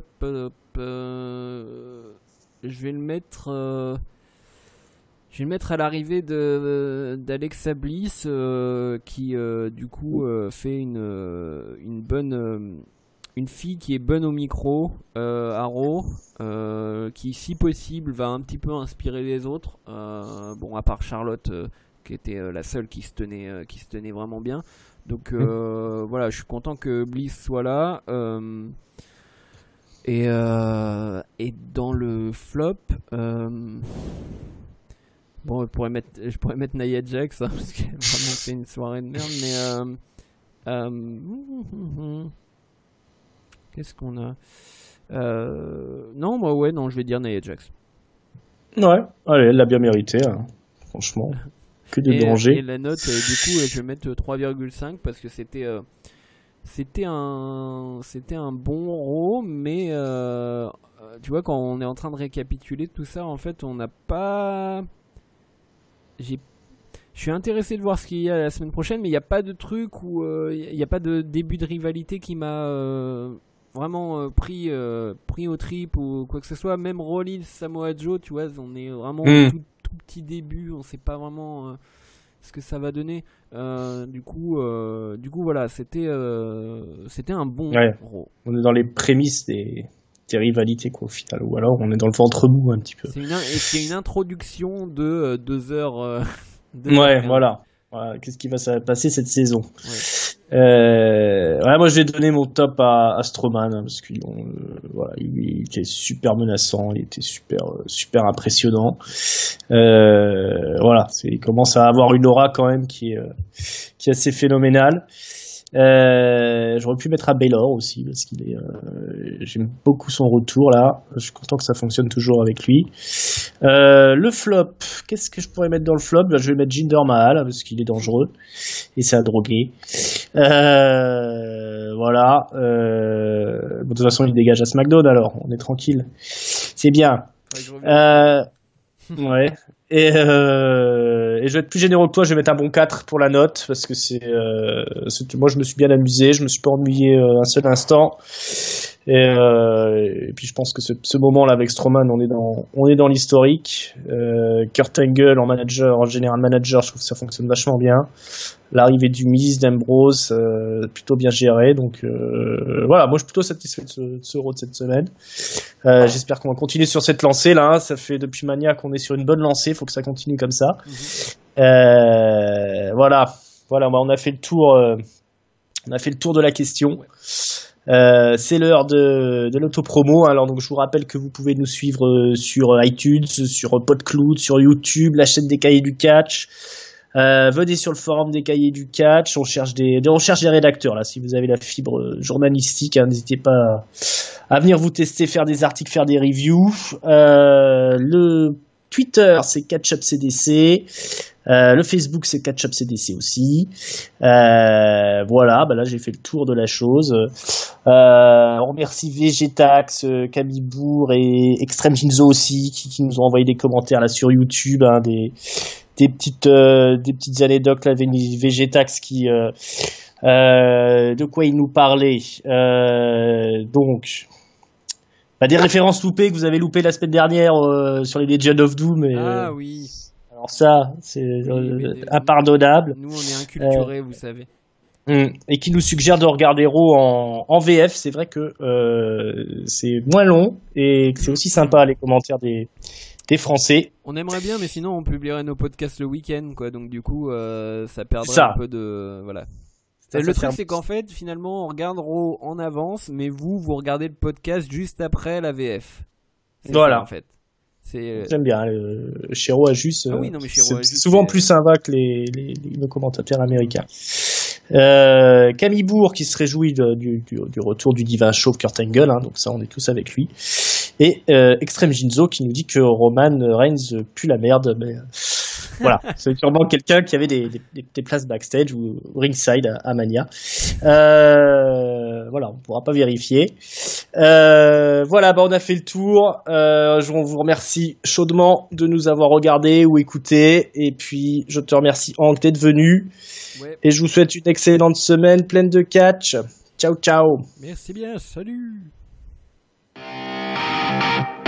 je vais le mettre. Je vais le mettre à l'arrivée d'Alexa Bliss qui du coup fait une bonne une fille qui est bonne au micro à Raw, qui si possible va un petit peu inspirer les autres, bon à part Charlotte qui était la seule qui se tenait vraiment bien. Donc voilà, je suis content que Bliss soit là. Et dans le flop, bon, je pourrais mettre Nia Jax, hein, parce qu'elle a vraiment fait une soirée de merde, mais qu'est-ce qu'on a non, moi, ouais, non, je vais dire Nia Jax. Ouais, allez, elle l'a bien mérité, hein. Franchement. Que de danger. Et la note, du coup, je vais mettre 3,5 parce que c'était un bon Raw, mais tu vois, quand on est en train de récapituler tout ça, en fait, on n'a pas... Je suis intéressé de voir ce qu'il y a la semaine prochaine, mais il n'y a pas de truc où il n'y a pas de début de rivalité qui m'a vraiment pris au trip ou quoi que ce soit. Même Rollins, Samoa Joe, tu vois, on est vraiment au tout petit début, on ne sait pas vraiment ce que ça va donner. Du coup, voilà, c'était un bon Raw. On est dans les prémices des rivalités, quoi, au final, ou alors on est dans le ventre mou un petit peu. C'est une introduction de 2 heures. Ouais, voilà. Qu'est-ce qui va se passer cette saison? Moi je vais donner mon top à Strowman, hein, parce qu'il était super menaçant, il était super impressionnant. Il commence à avoir une aura quand même qui est assez phénoménale. J'aurais pu mettre à Baylor aussi parce j'aime beaucoup son retour là. Je suis content que ça fonctionne toujours avec lui. Le flop, qu'est-ce que je pourrais mettre dans le flop? Je vais mettre Jinder Mahal parce qu'il est dangereux et c'est un drogué. Voilà. De toute façon, il dégage à SmackDown alors, on est tranquille. C'est bien. Ouais. Et je vais être plus généreux que toi, je vais mettre un bon 4 pour la note, parce que moi je me suis bien amusé, je me suis pas ennuyé un seul instant. Et puis je pense que ce moment-là avec Strowman, on est dans l'historique. Kurt Angle en général manager, je trouve que ça fonctionne vachement bien. L'arrivée du Miz, d'Ambrose, plutôt bien géré. Donc voilà, moi je suis plutôt satisfait de ce Raw de cette semaine. J'espère qu'on va continuer sur cette lancée là. Hein. Ça fait depuis Mania qu'on est sur une bonne lancée, faut que ça continue comme ça. Voilà, on a fait le tour. On a fait le tour de la question. C'est l'heure de l'autopromo. Alors donc je vous rappelle que vous pouvez nous suivre sur iTunes, sur PodCloud, sur YouTube, la chaîne des Cahiers du Catch. Venez sur le forum des Cahiers du Catch. On cherche des rédacteurs là. Si vous avez la fibre journalistique, hein, n'hésitez pas à venir vous tester, faire des articles, faire des reviews. Le Twitter, c'est CatchUpCDC. Le Facebook, c'est CatchUpCDC aussi. Voilà, là j'ai fait le tour de la chose. On remercie Vegetax, Camille Bourg et Extreme Jinzo aussi qui nous ont envoyé des commentaires là sur YouTube, hein, des petites anecdotes là, Vegetax qui de quoi il nous parlait. Donc des références loupées que vous avez loupées la semaine dernière sur les Legends of Doom. Ah oui. Alors ça, c'est impardonnable. Nous, on est inculturés, vous savez. Et qui nous suggère de regarder Raw en VF. C'est vrai que c'est moins long et que c'est aussi sympa les commentaires des Français. On aimerait bien, mais sinon on publierait nos podcasts le week-end, quoi. Donc du coup, ça perdrait un peu de... Voilà. Le truc, c'est qu'en fait, finalement, on regarde Raw en avance, mais vous regardez le podcast juste après la VF. C'est voilà. ça, en fait. J'aime bien. Chez Raw Ajus, c'est souvent plus sympa que nos commentateurs américains. Camille Bourg qui se réjouit du retour du divin chauve Kurt Angle, hein, donc ça on est tous avec lui. Et Extreme Ginzo qui nous dit que Roman Reigns pue la merde. Mais, voilà, c'est sûrement quelqu'un qui avait des places backstage ou ringside à Mania. Voilà, on pourra pas vérifier. Voilà, on a fait le tour. On vous remercie chaudement de nous avoir regardés ou écoutés. Et puis, je te remercie Hank d'être venu. Ouais. Et je vous souhaite une excellente semaine pleine de catch. Ciao, ciao. Merci bien, salut.